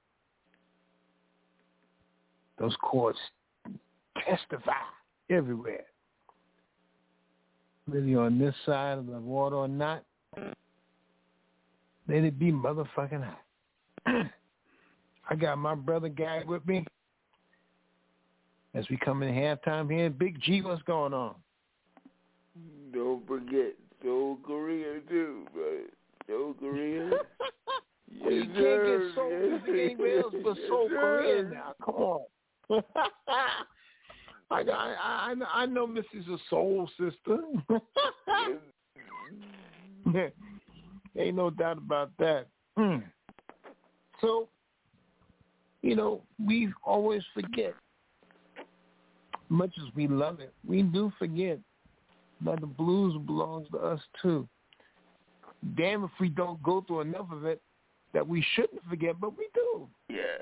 Those chords testify everywhere. Whether you're on this side of the water or not, let it be motherfucking hot. I got my brother Guy with me as we come in halftime here. Big G, what's going on? Don't forget Soul Korea too, but Soul Korea. Well, you can't get soul music anywhere else but Soul Korea now. Come on. I know Missy's a soul sister. Ain't no doubt about that. So, we always forget. Much as we love it, we do forget that the blues belongs to us too. Damn if we don't go through enough of it that we shouldn't forget, but we do. Yeah.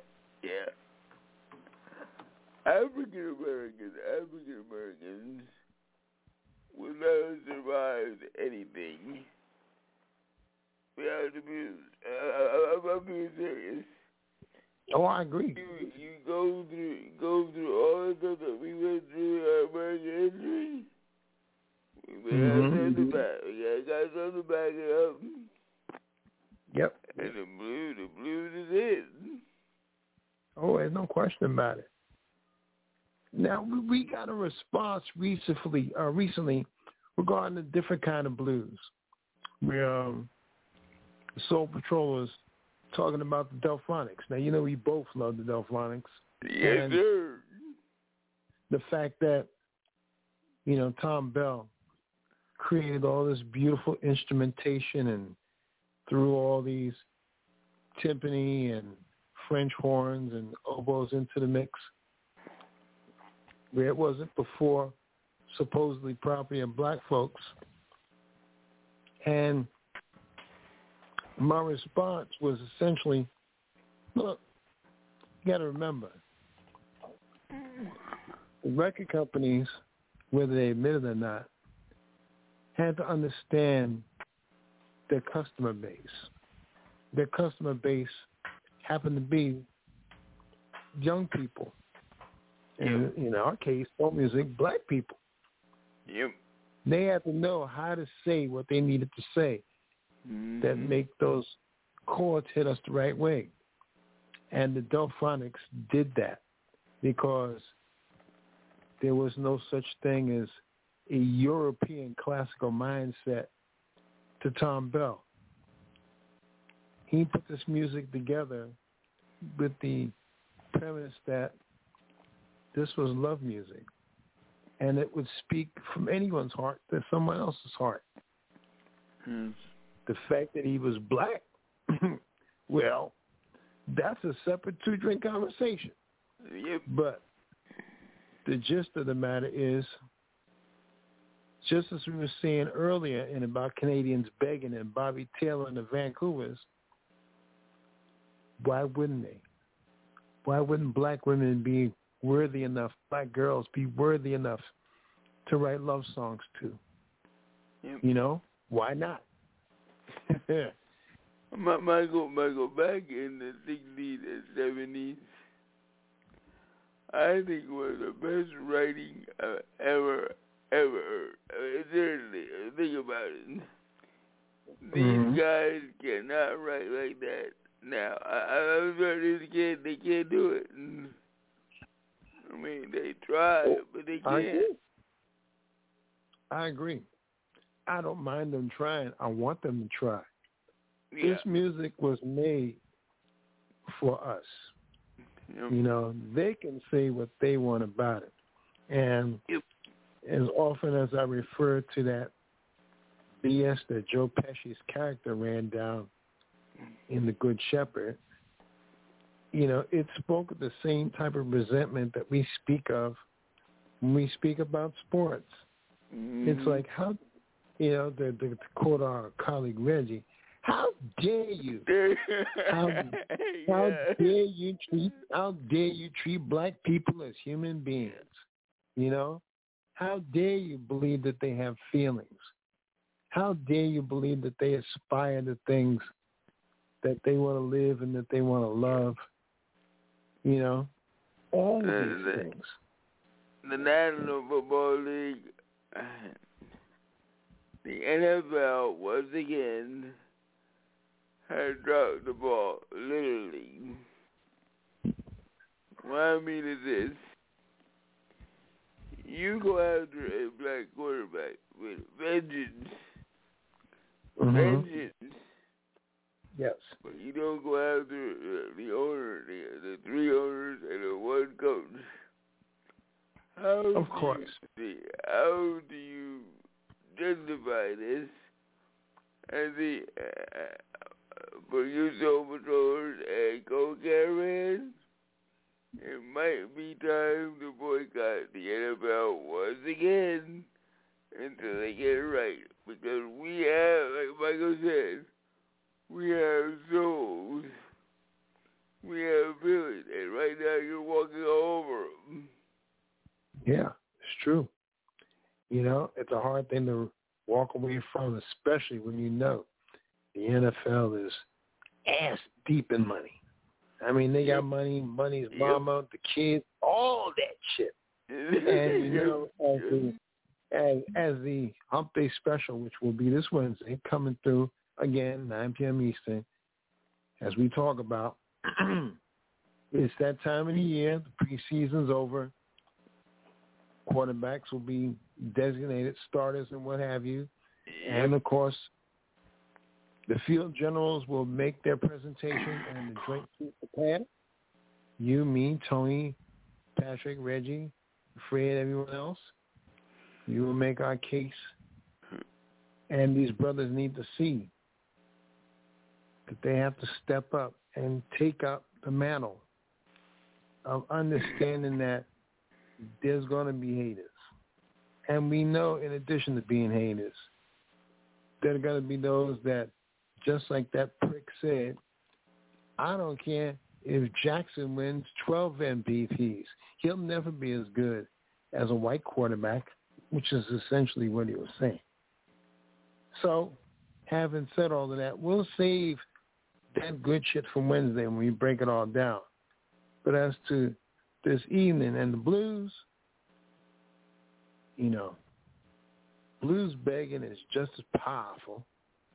African Americans will never survive anything without the blues. I'm being serious. Oh, I agree. You go through all the stuff that we went through in our American history. We got something to back. We got something to back it up. Yep. And the blues is it. Oh, there's no question about it. Now we got a response recently regarding a different kind of blues. Where the Soul Patrollers talking about the Delphonics. Now, we both love the Delphonics. Yes, sir. The fact that, Tom Bell created all this beautiful instrumentation and threw all these timpani and French horns and oboes into the mix, where it wasn't before supposedly property of black folks. And my response was essentially, look, you got to remember, the record companies, whether they admit it or not, had to understand their customer base. Their customer base happened to be young people. And in our case, folk music, black people. Yep. They had to know how to say what they needed to say that make those chords hit us the right way. And the Delphonics did that because there was no such thing as a European classical mindset to Tom Bell. He put this music together with the premise that this was love music, and it would speak from anyone's heart to someone else's heart. The fact that he was black, well, that's a separate two-drink conversation. Yep. But the gist of the matter is, just as we were saying earlier in about Canadians begging and Bobby Taylor and the Vancouvers, why wouldn't they? Why wouldn't black women be worthy enough, black girls be worthy enough to write love songs to? Yep. You know, why not? Might go back in the 60s and 70s. I think it was the best writing I've ever heard. Seriously, think about it. These guys cannot write like that now. I was heard these kids, they can't do it. I mean, they try, but they can't. I agree. I don't mind them trying. I want them to try. Yeah. This music was made for us. Yep. You know, they can say what they want about it. And as often as I refer to that BS that Joe Pesci's character ran down in The Good Shepherd, you know, it spoke of the same type of resentment that we speak of when we speak about sports. It's like, how, you know, to quote our colleague Reggie, how dare you? How dare you treat black people as human beings? You know, how dare you believe that they have feelings? How dare you believe that they aspire to things that they want to live and that they want to love? You know, all of these things. The National Football League, the NFL, once again, has dropped the ball, literally. What I mean is this. You go after a black quarterback with vengeance. Vengeance. Yes. But you don't go after the owner, the three owners, and the one coach. Of course. How do you justify this as the producer patrollers and co-caravans? It might be time to boycott the NFL once again until they get it right. Because we have, like Michael said, we have souls. We have feelings. And right now you're walking all over them. Yeah, it's true. You know, it's a hard thing to walk away from, especially when you know the NFL is ass deep in money. I mean, they got money, money's mama, the kids, all that shit. And, you know, as the Hump Day special, which will be this Wednesday, coming through, again, 9 p.m. Eastern, as we talk about, it's that time of the year, the preseason's over, quarterbacks will be designated starters and what have you, and, of course, the field generals will make their presentation and the joint chiefs plan. You, me, Tony, Patrick, Reggie, Fred, everyone else. You will make our case. And these brothers need to see that they have to step up and take up the mantle of understanding that there's going to be haters. And we know, in addition to being haters, there are going to be those that, just like that prick said, I don't care if Jackson wins 12 MVPs. He'll never be as good as a white quarterback, which is essentially what he was saying. So having said all of that, we'll save that good shit from Wednesday when we break it all down. But as to this evening and the blues, you know, blues begging is just as powerful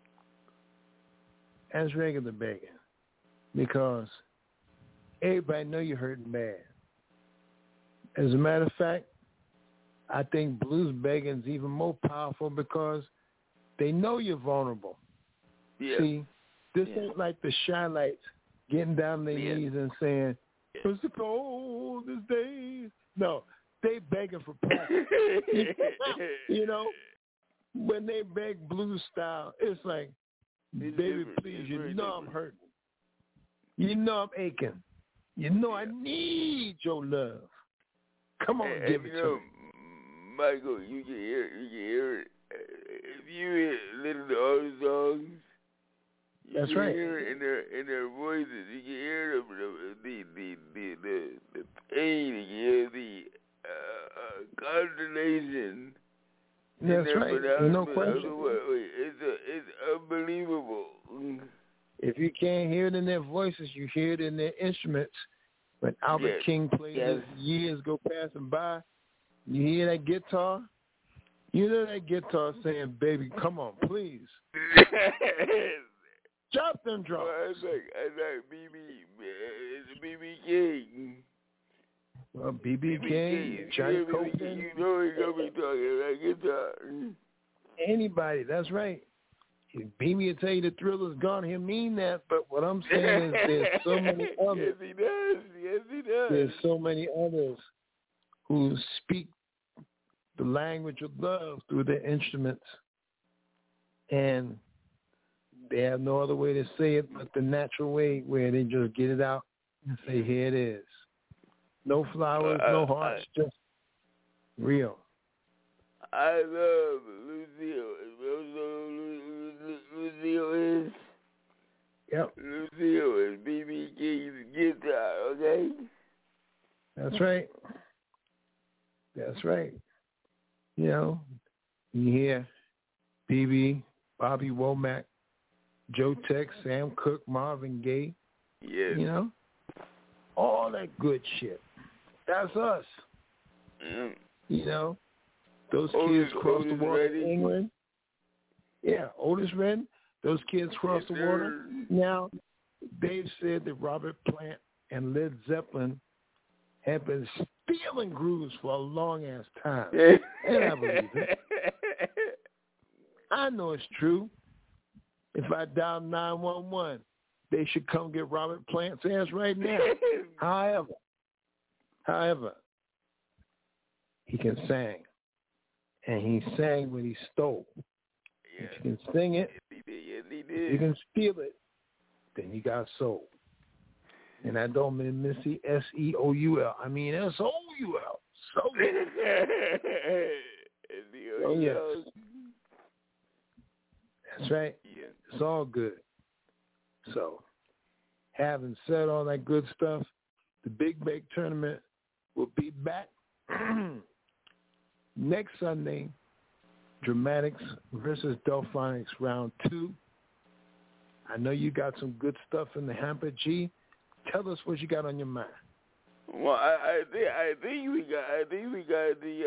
as regular begging because everybody know you're hurting bad. As a matter of fact, I think blues begging is even more powerful because they know you're vulnerable. Yeah. See, this ain't like the Shy-Lights getting down their knees and saying, it's the coldest days. No, they begging for practice. You know, when they beg blues style, it's like, baby, please, you know I'm hurting. You know I'm aching. You know I need your love. Come on, give it to me. Michael, you can hear it. If you listen to all the songs, you that's can right. hear it in their voices. You can hear the pain. You can hear the consternation. That's right. No question. It's unbelievable. If you can't hear it in their voices, you hear it in their instruments. When Albert King played it years go passing by, you hear that guitar? You know that guitar saying, baby, come on, please. Drop them drums. I like B.B. King. Well, B.B. King, Johnny Copeland. You know he's going to be talking about guitar. Anybody, that's right. B.B. will tell you the thriller's gone. He'll mean that, but what I'm saying is there's so many others. Yes, he does. Yes, he does. There's so many others who speak the language of love through their instruments, and they have no other way to say it but the natural way where they just get it out and say, here it is. No flowers, no hearts, just real. I love Lucille. Lucille is. Yep. Lucille is B.B. King's guitar, okay? That's right. That's right. You know, you hear B.B., Bobby Womack, Joe Tex, Sam Cooke, Marvin Gaye. Yes. You know, all that good shit. That's us. Mm. You know, those kids cross the water to England. Yeah, Otis Redding. Those kids cross the water. Now, they've said that Robert Plant and Led Zeppelin have been stealing grooves for a long-ass time. And I believe it. I know it's true. If I dial 911, they should come get Robert Plant's ass right now. However, he can sing. And he sang what he stole. If you can sing it, if you can steal it, then you got soul. And I don't mean Missy S-E-O-U-L. I mean S-O-U-L. Soul. Oh, yes. That's right. It's all good. So, having said all that good stuff, the Big Bake Tournament will be back next Sunday. Dramatics versus Delphonics round 2. I know you got some good stuff in the hamper, G. Tell us what you got on your mind. Well, I think we got the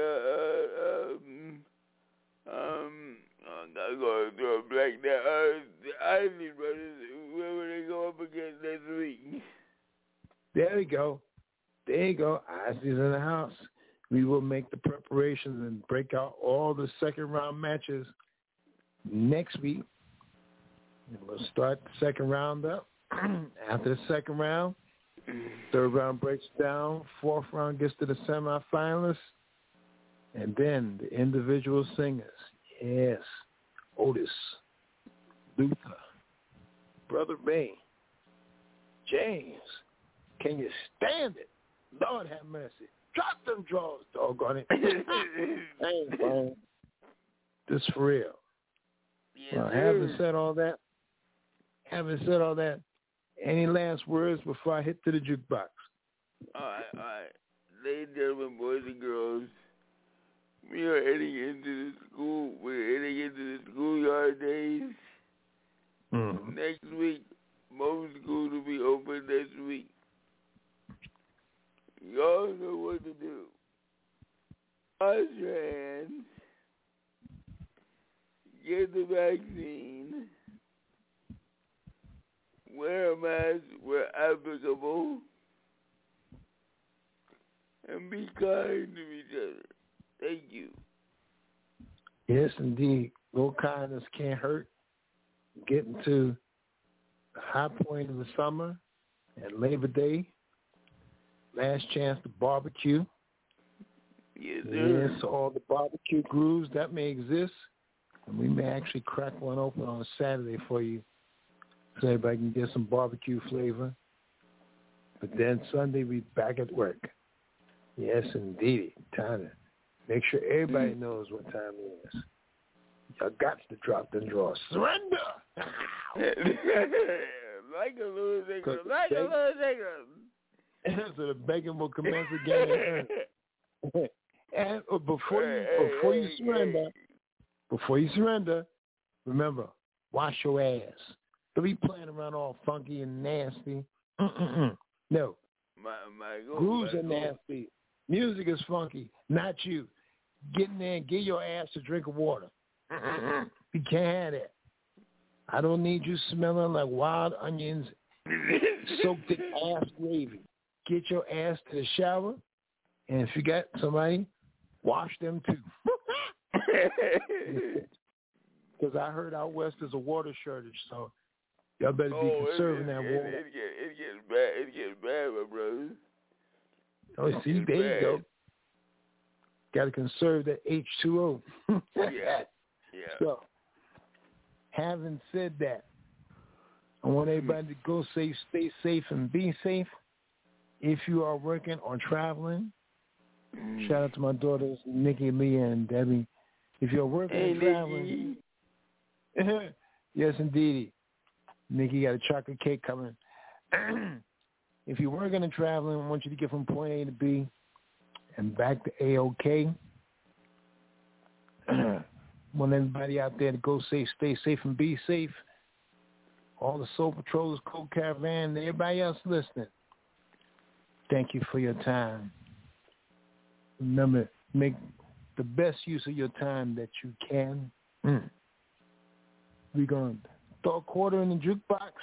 I'm going to a black now. The Isley Brothers, whoever they go up against next week. There you go. Isley's in the house. We will make the preparations and break out all the second round matches next week. And we'll start the second round up. After the second round, third round breaks down. Fourth round gets to the semifinalists. And then the individual singers. Yes. Otis, Luther, Brother Ray, James. Can you stand it? Lord have mercy. Drop them drawers, doggone it. I ain't playing. This for real. Yes, well, having said all that, any last words before I hit to the jukebox? All right. Ladies and gentlemen, boys and girls, we are heading into the school. We're heading into the schoolyard days. next week. Most schools will be open next week. Y'all know what to do. Wash your hands. Get the vaccine. Wear a mask where applicable. And be kind to each other. Thank you. Yes, indeed. No kindness can't hurt. Getting to the high point of the summer and Labor Day. Last chance to barbecue. Yes, sir. Yes, all the barbecue grooves that may exist. And we may actually crack one open on a Saturday for you so everybody can get some barbecue flavor. But then Sunday we back at work. Yes, indeed. Time to make sure everybody knows what time it is. Y'all got to drop them drawers. Surrender! Like a loser. Like a loser. So the begging will commence again. And before you surrender, remember, wash your ass. Don't be playing around all funky and nasty. No. Grooves are nasty. Music is funky, not you. Get in there and give your ass a drink of water. You can't have that. I don't need you smelling like wild onions soaked in ass gravy. Get your ass to the shower, and if you got somebody, wash them too. Because I heard out west there's a water shortage, so y'all better be conserving that water. It gets bad. It gets bad, my brother. Oh, see, there you go. Got to conserve that H2O. Yeah. So, having said that, I want everybody to go safe, stay safe, and be safe. If you are working or traveling, shout out to my daughters, Nikki, Leah, and Debbie. If you're working and traveling, yes, indeed. Nikki got a chocolate cake coming. If you're working and traveling, I want you to get from point A to B and back to A-OK. Want everybody out there to go safe, stay safe, and be safe. All the Soul Patrollers, Cold Caravan, and everybody else listening. Thank you for your time. Remember, make the best use of your time that you can. We're going to throw a quarter in the jukebox.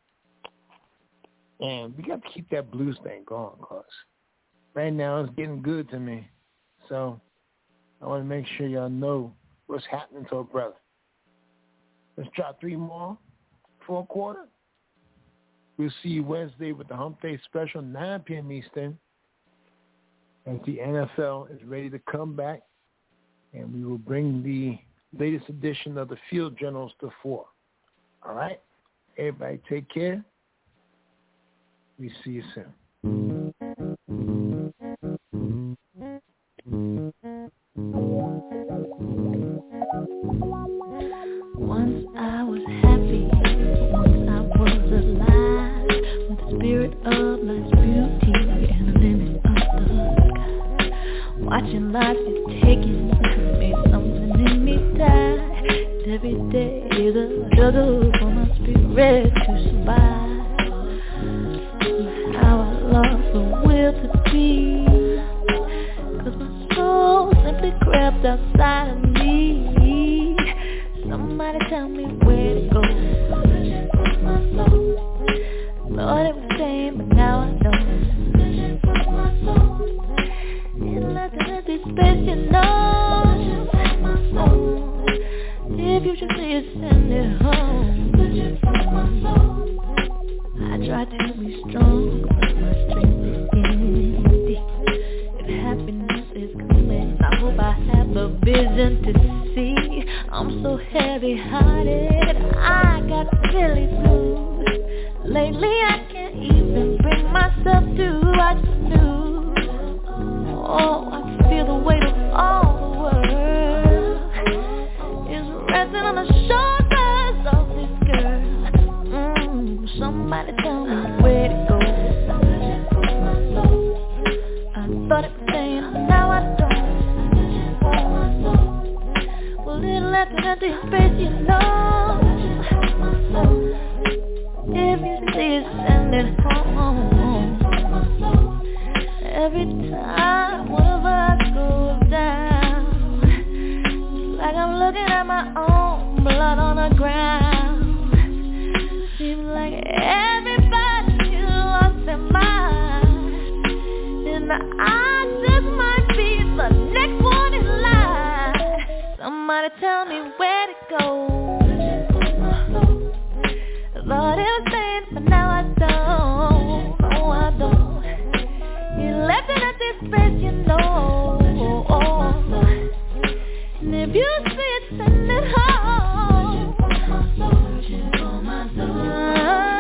And we got to keep that blues thing going, because right now it's getting good to me. So I want to make sure y'all know what's happening to a brother. Let's drop 3 more for a quarter. We'll see you Wednesday with the Hump Day Special, 9 p.m. Eastern, as the NFL is ready to come back, and we will bring the latest edition of the Field Generals to 4. All right? Everybody take care. We see you soon. Once I was happy, once I was alive, with the spirit of life's beauty and the limit of the sky. Watching life just taking made something in me die. Every day is a struggle for my spirit to survive. How I lost the will to be, 'cause my soul simply crept outside of me. Somebody tell me where to go. Searching for my soul. Thought it was same, but now I know. Searching for my soul. In less than empty space, you know. Searching for my soul. If you should see it, send it home. Searching for my soul. I try to be strong, but my strength is empty. If happiness is coming, I hope I have a vision to see. I'm so heavy-hearted, I got really blue. Lately I can't even bring myself to watch the news. Oh, I can feel the weight of all the world is resting on the shoulders of this girl. Somebody tell me where to go. I thought it was saying, now I don't. Well, little left an empty space, you know. If you see it, send it home. Every time one of us goes down, it's like I'm looking at my own blood on the ground. Seems like everybody lost their mind, and I just might be the next one in line. Somebody tell me where to go. Thought it was saying, but now I don't. Oh, I don't. You left it at this place, you know. And if you see it, send it home. Searching for my soul.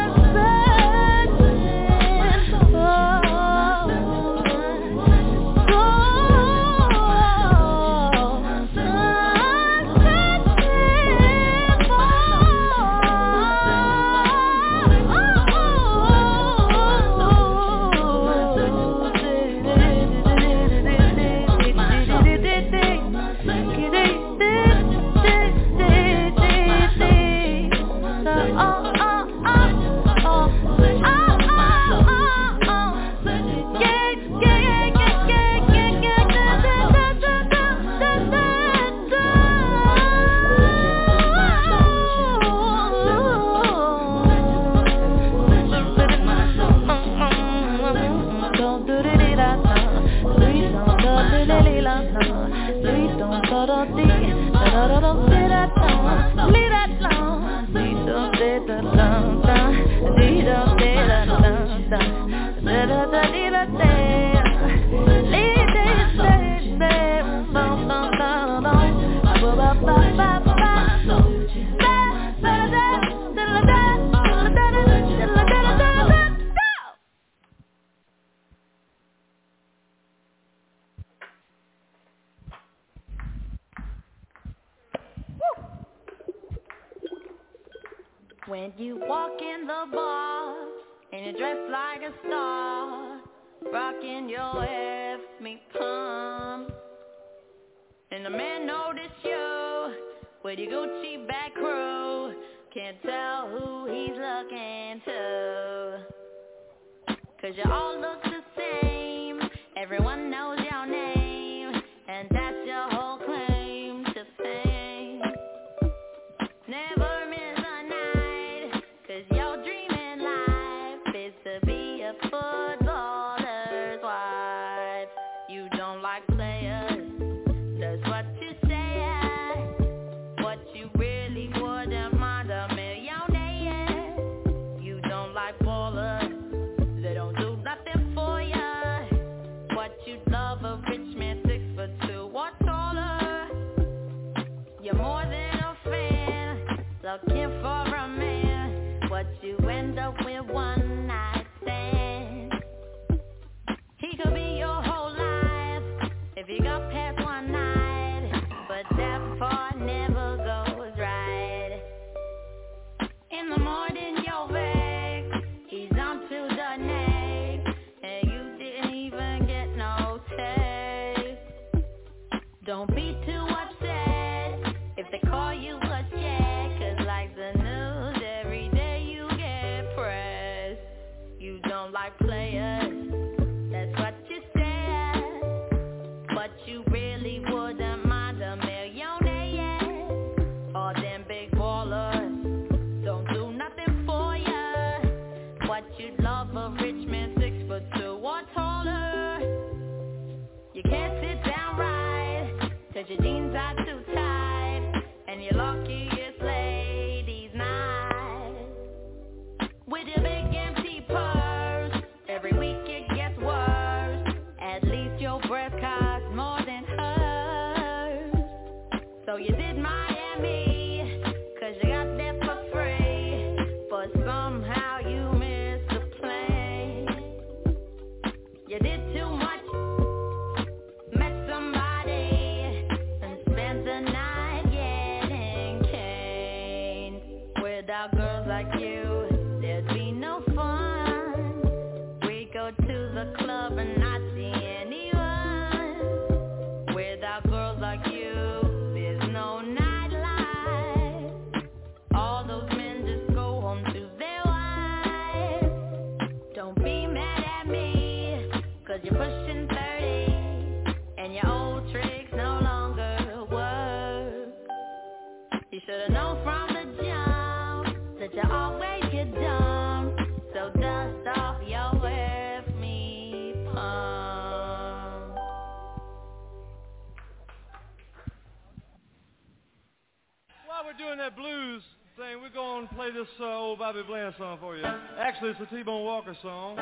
When you walk in the bar and you're dressed like a star, rocking your F-me pump, and the man noticed you with your Gucci back crew, can't tell who he's looking to, 'cause you all look the same, everyone knows your name, and that's your whole claim to fame. Never miss a night, 'cause your dream in life is to be a footballer's wife. You don't like players, that's what you say. What you really wouldn't mind a millionaire. You don't like ballers, they don't do nothing for ya. What you'd love a rich man 6'2" or taller. You're more than a fan, looking for a man. What you end up with one night stand. He could be your whole life if you got past one night, but that part never goes right. In the morning you're vexed, he's on to the next, and you didn't even get no text. Don't be too upset if they call you a check, 'cause like the news, every day you get pressed. You don't like players, that's what you said, but you really wouldn't mind a millionaire. All them big ballers don't do nothing for ya. What you'd love a rich man 6'2" or taller. You can't sit down right, 'cause your jeans are too tight, and you're lucky it's ladies' night. With your big empty purse, every week it gets worse. At least your breath costs more than hers. So you did Miami, 'cause you got there for free, but somehow you missed the plane. You did too much, met somebody, and spent the night getting caned. Without girls like you, there'd be no fun. We go to the club and not see anyone. Without girls like you, there's no nightlife. Should've known from the jump that you always get dumb. So dust off your with me pump. While we're doing that blues thing, we're going to play this old Bobby Bland song for you. Actually, it's a T-Bone Walker song.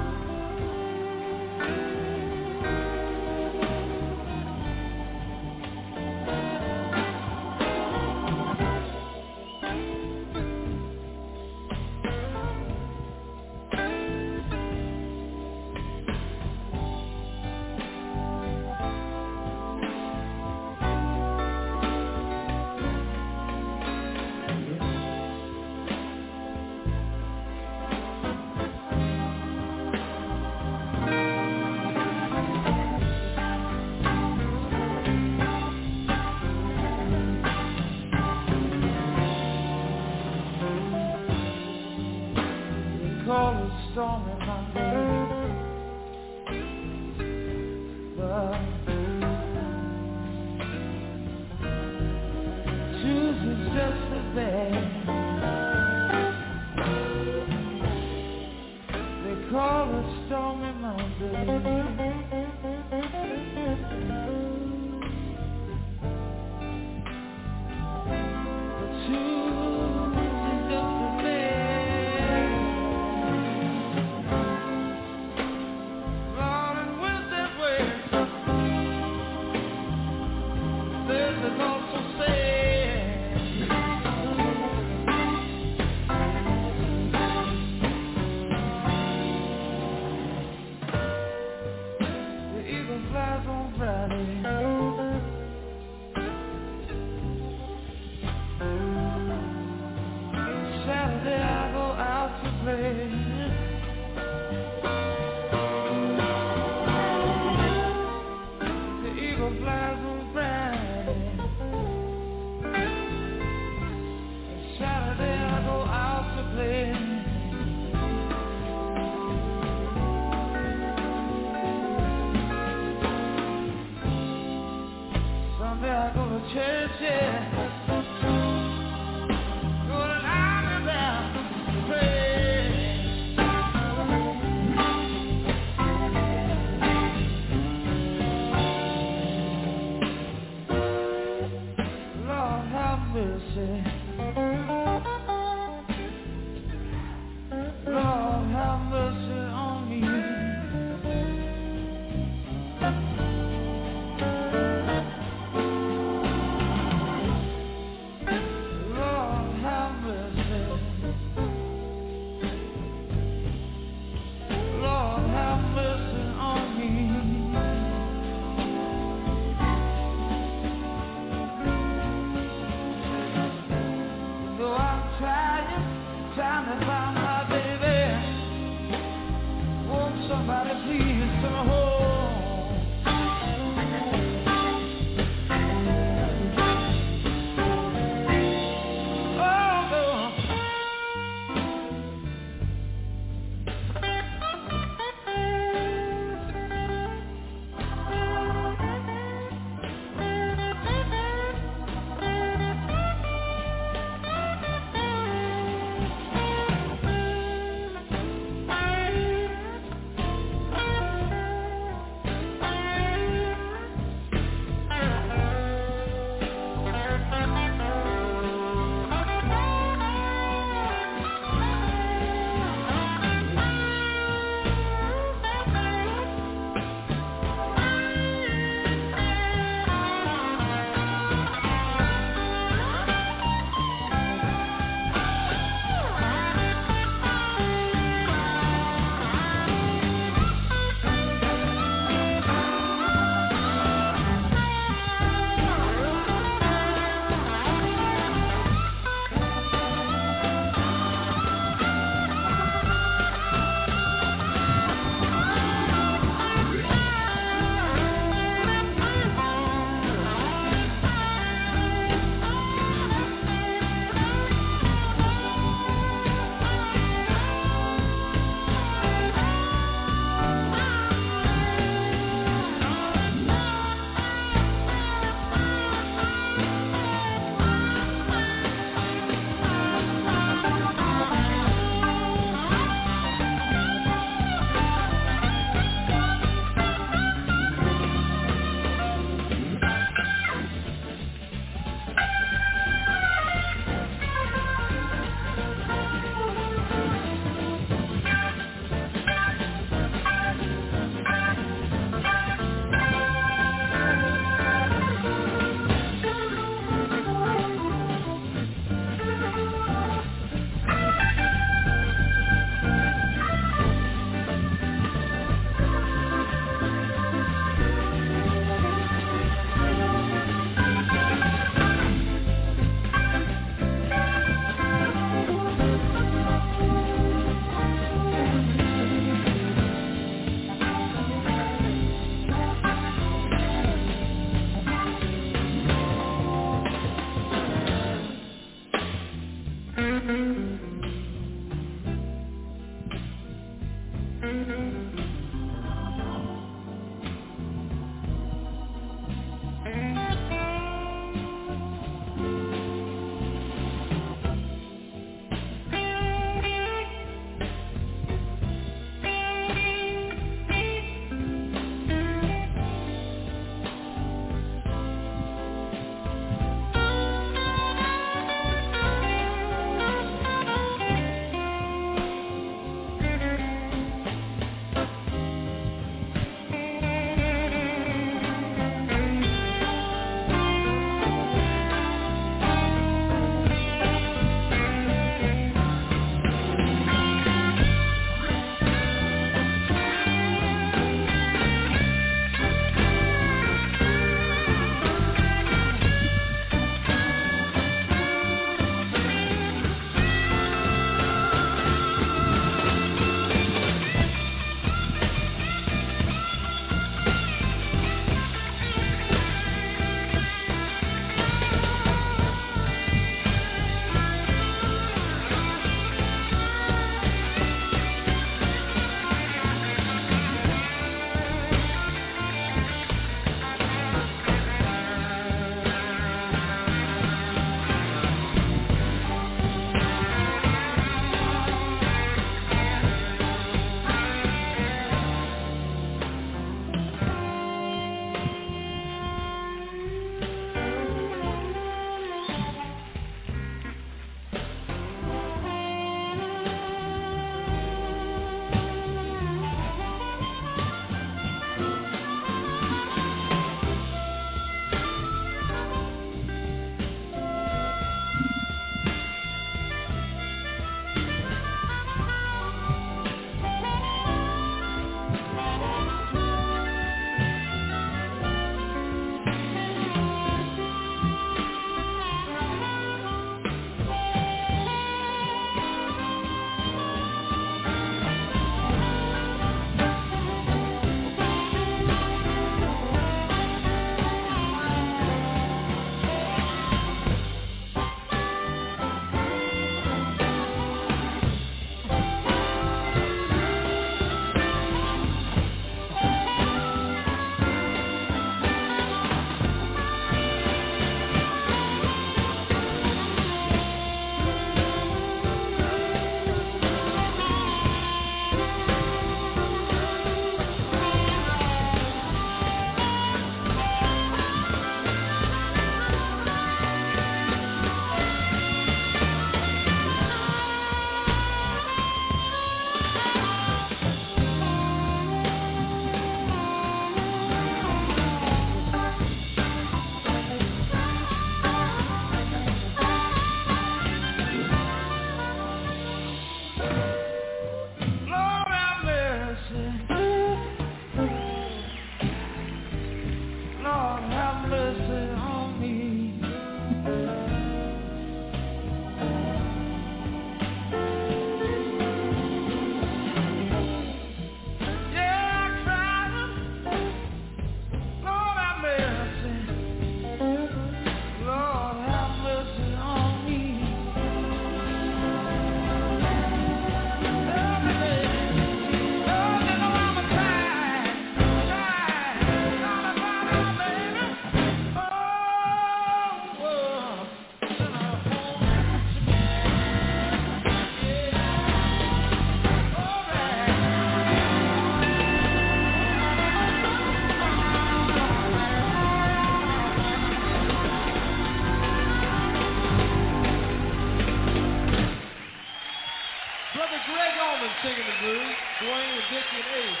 singing the blues. Dwayne and Dickie and Ace.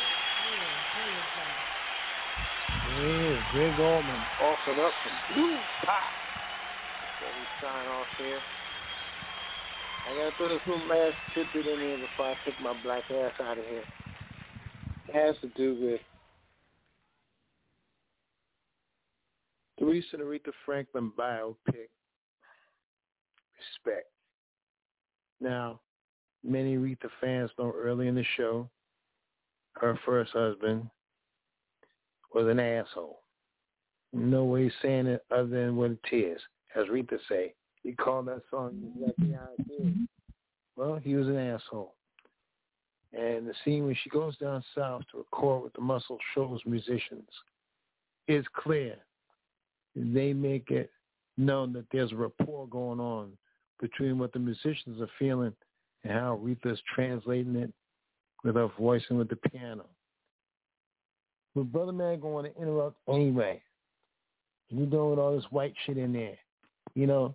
Yeah, Greg Allman offered up some blue pop. So we sign off here. I gotta throw this little last tidbit in here before I take my black ass out of here. It has to do with the recent Aretha Franklin biopic, Respect. Now, many Aretha fans know early in the show, her first husband was an asshole. No way saying it other than what it is. As Aretha say, he called that song exactly how it is. Well, he was an asshole. And the scene when she goes down south to record with the Muscle Shoals musicians is clear. They make it known that there's a rapport going on between what the musicians are feeling and how Aretha's translating it with her voice and with the piano. But Brother Man going to interrupt anyway. You doing with all this white shit in there. You know,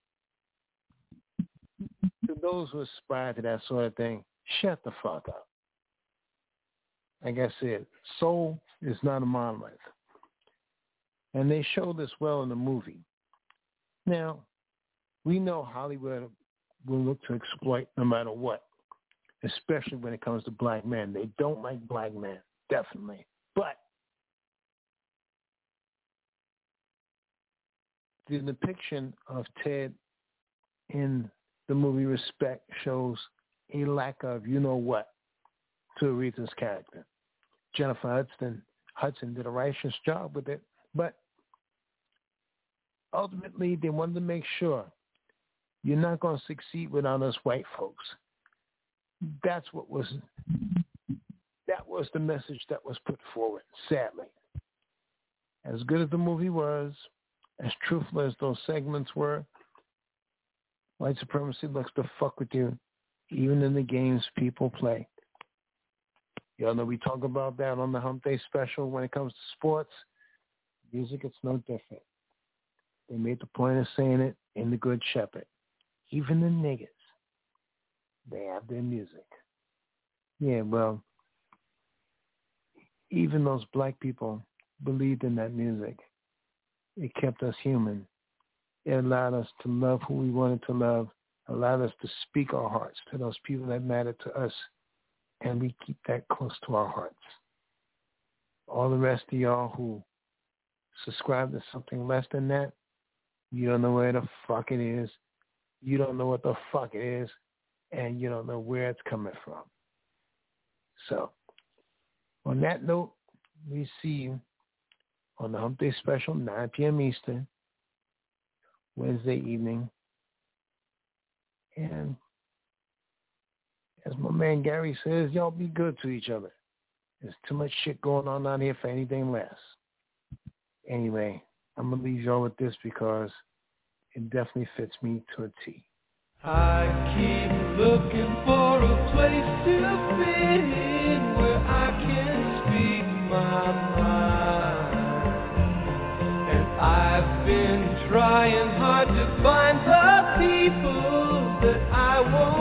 to those who aspire to that sort of thing, shut the fuck up. Like I said, soul is not a monolith. And they show this well in the movie. Now, we know Hollywood will look to exploit no matter what, especially when it comes to black men. They don't like black men, definitely. But the depiction of Ted in the movie Respect shows a lack of you-know-what to Aretha's character. Jennifer Hudson did a righteous job with it, but ultimately they wanted to make sure you're not going to succeed without us white folks. That was the message that was put forward, sadly. As good as the movie was, as truthful as those segments were, white supremacy looks to fuck with you, even in the games people play. Y'all know we talk about that on the Hump Day special when it comes to sports. Music, it's no different. They made the point of saying it in The Good Shepherd. Even the niggas, they have their music. Yeah, well, even those black people believed in that music. It kept us human. It allowed us to love who we wanted to love, allowed us to speak our hearts to those people that mattered to us, and we keep that close to our hearts. All the rest of y'all who subscribe to something less than that, you don't know where the fuck it is, you don't know what the fuck it is, and you don't know where it's coming from. So, on that note, we see you on the Hump Day Special, 9 p.m. Eastern, Wednesday evening. And as my man Gary says, y'all be good to each other. There's too much shit going on out here for anything less. Anyway, I'm going to leave y'all with this because it definitely fits me to a T. I keep looking for a place to fit in where I can speak my mind. And I've been trying hard to find the people that I want.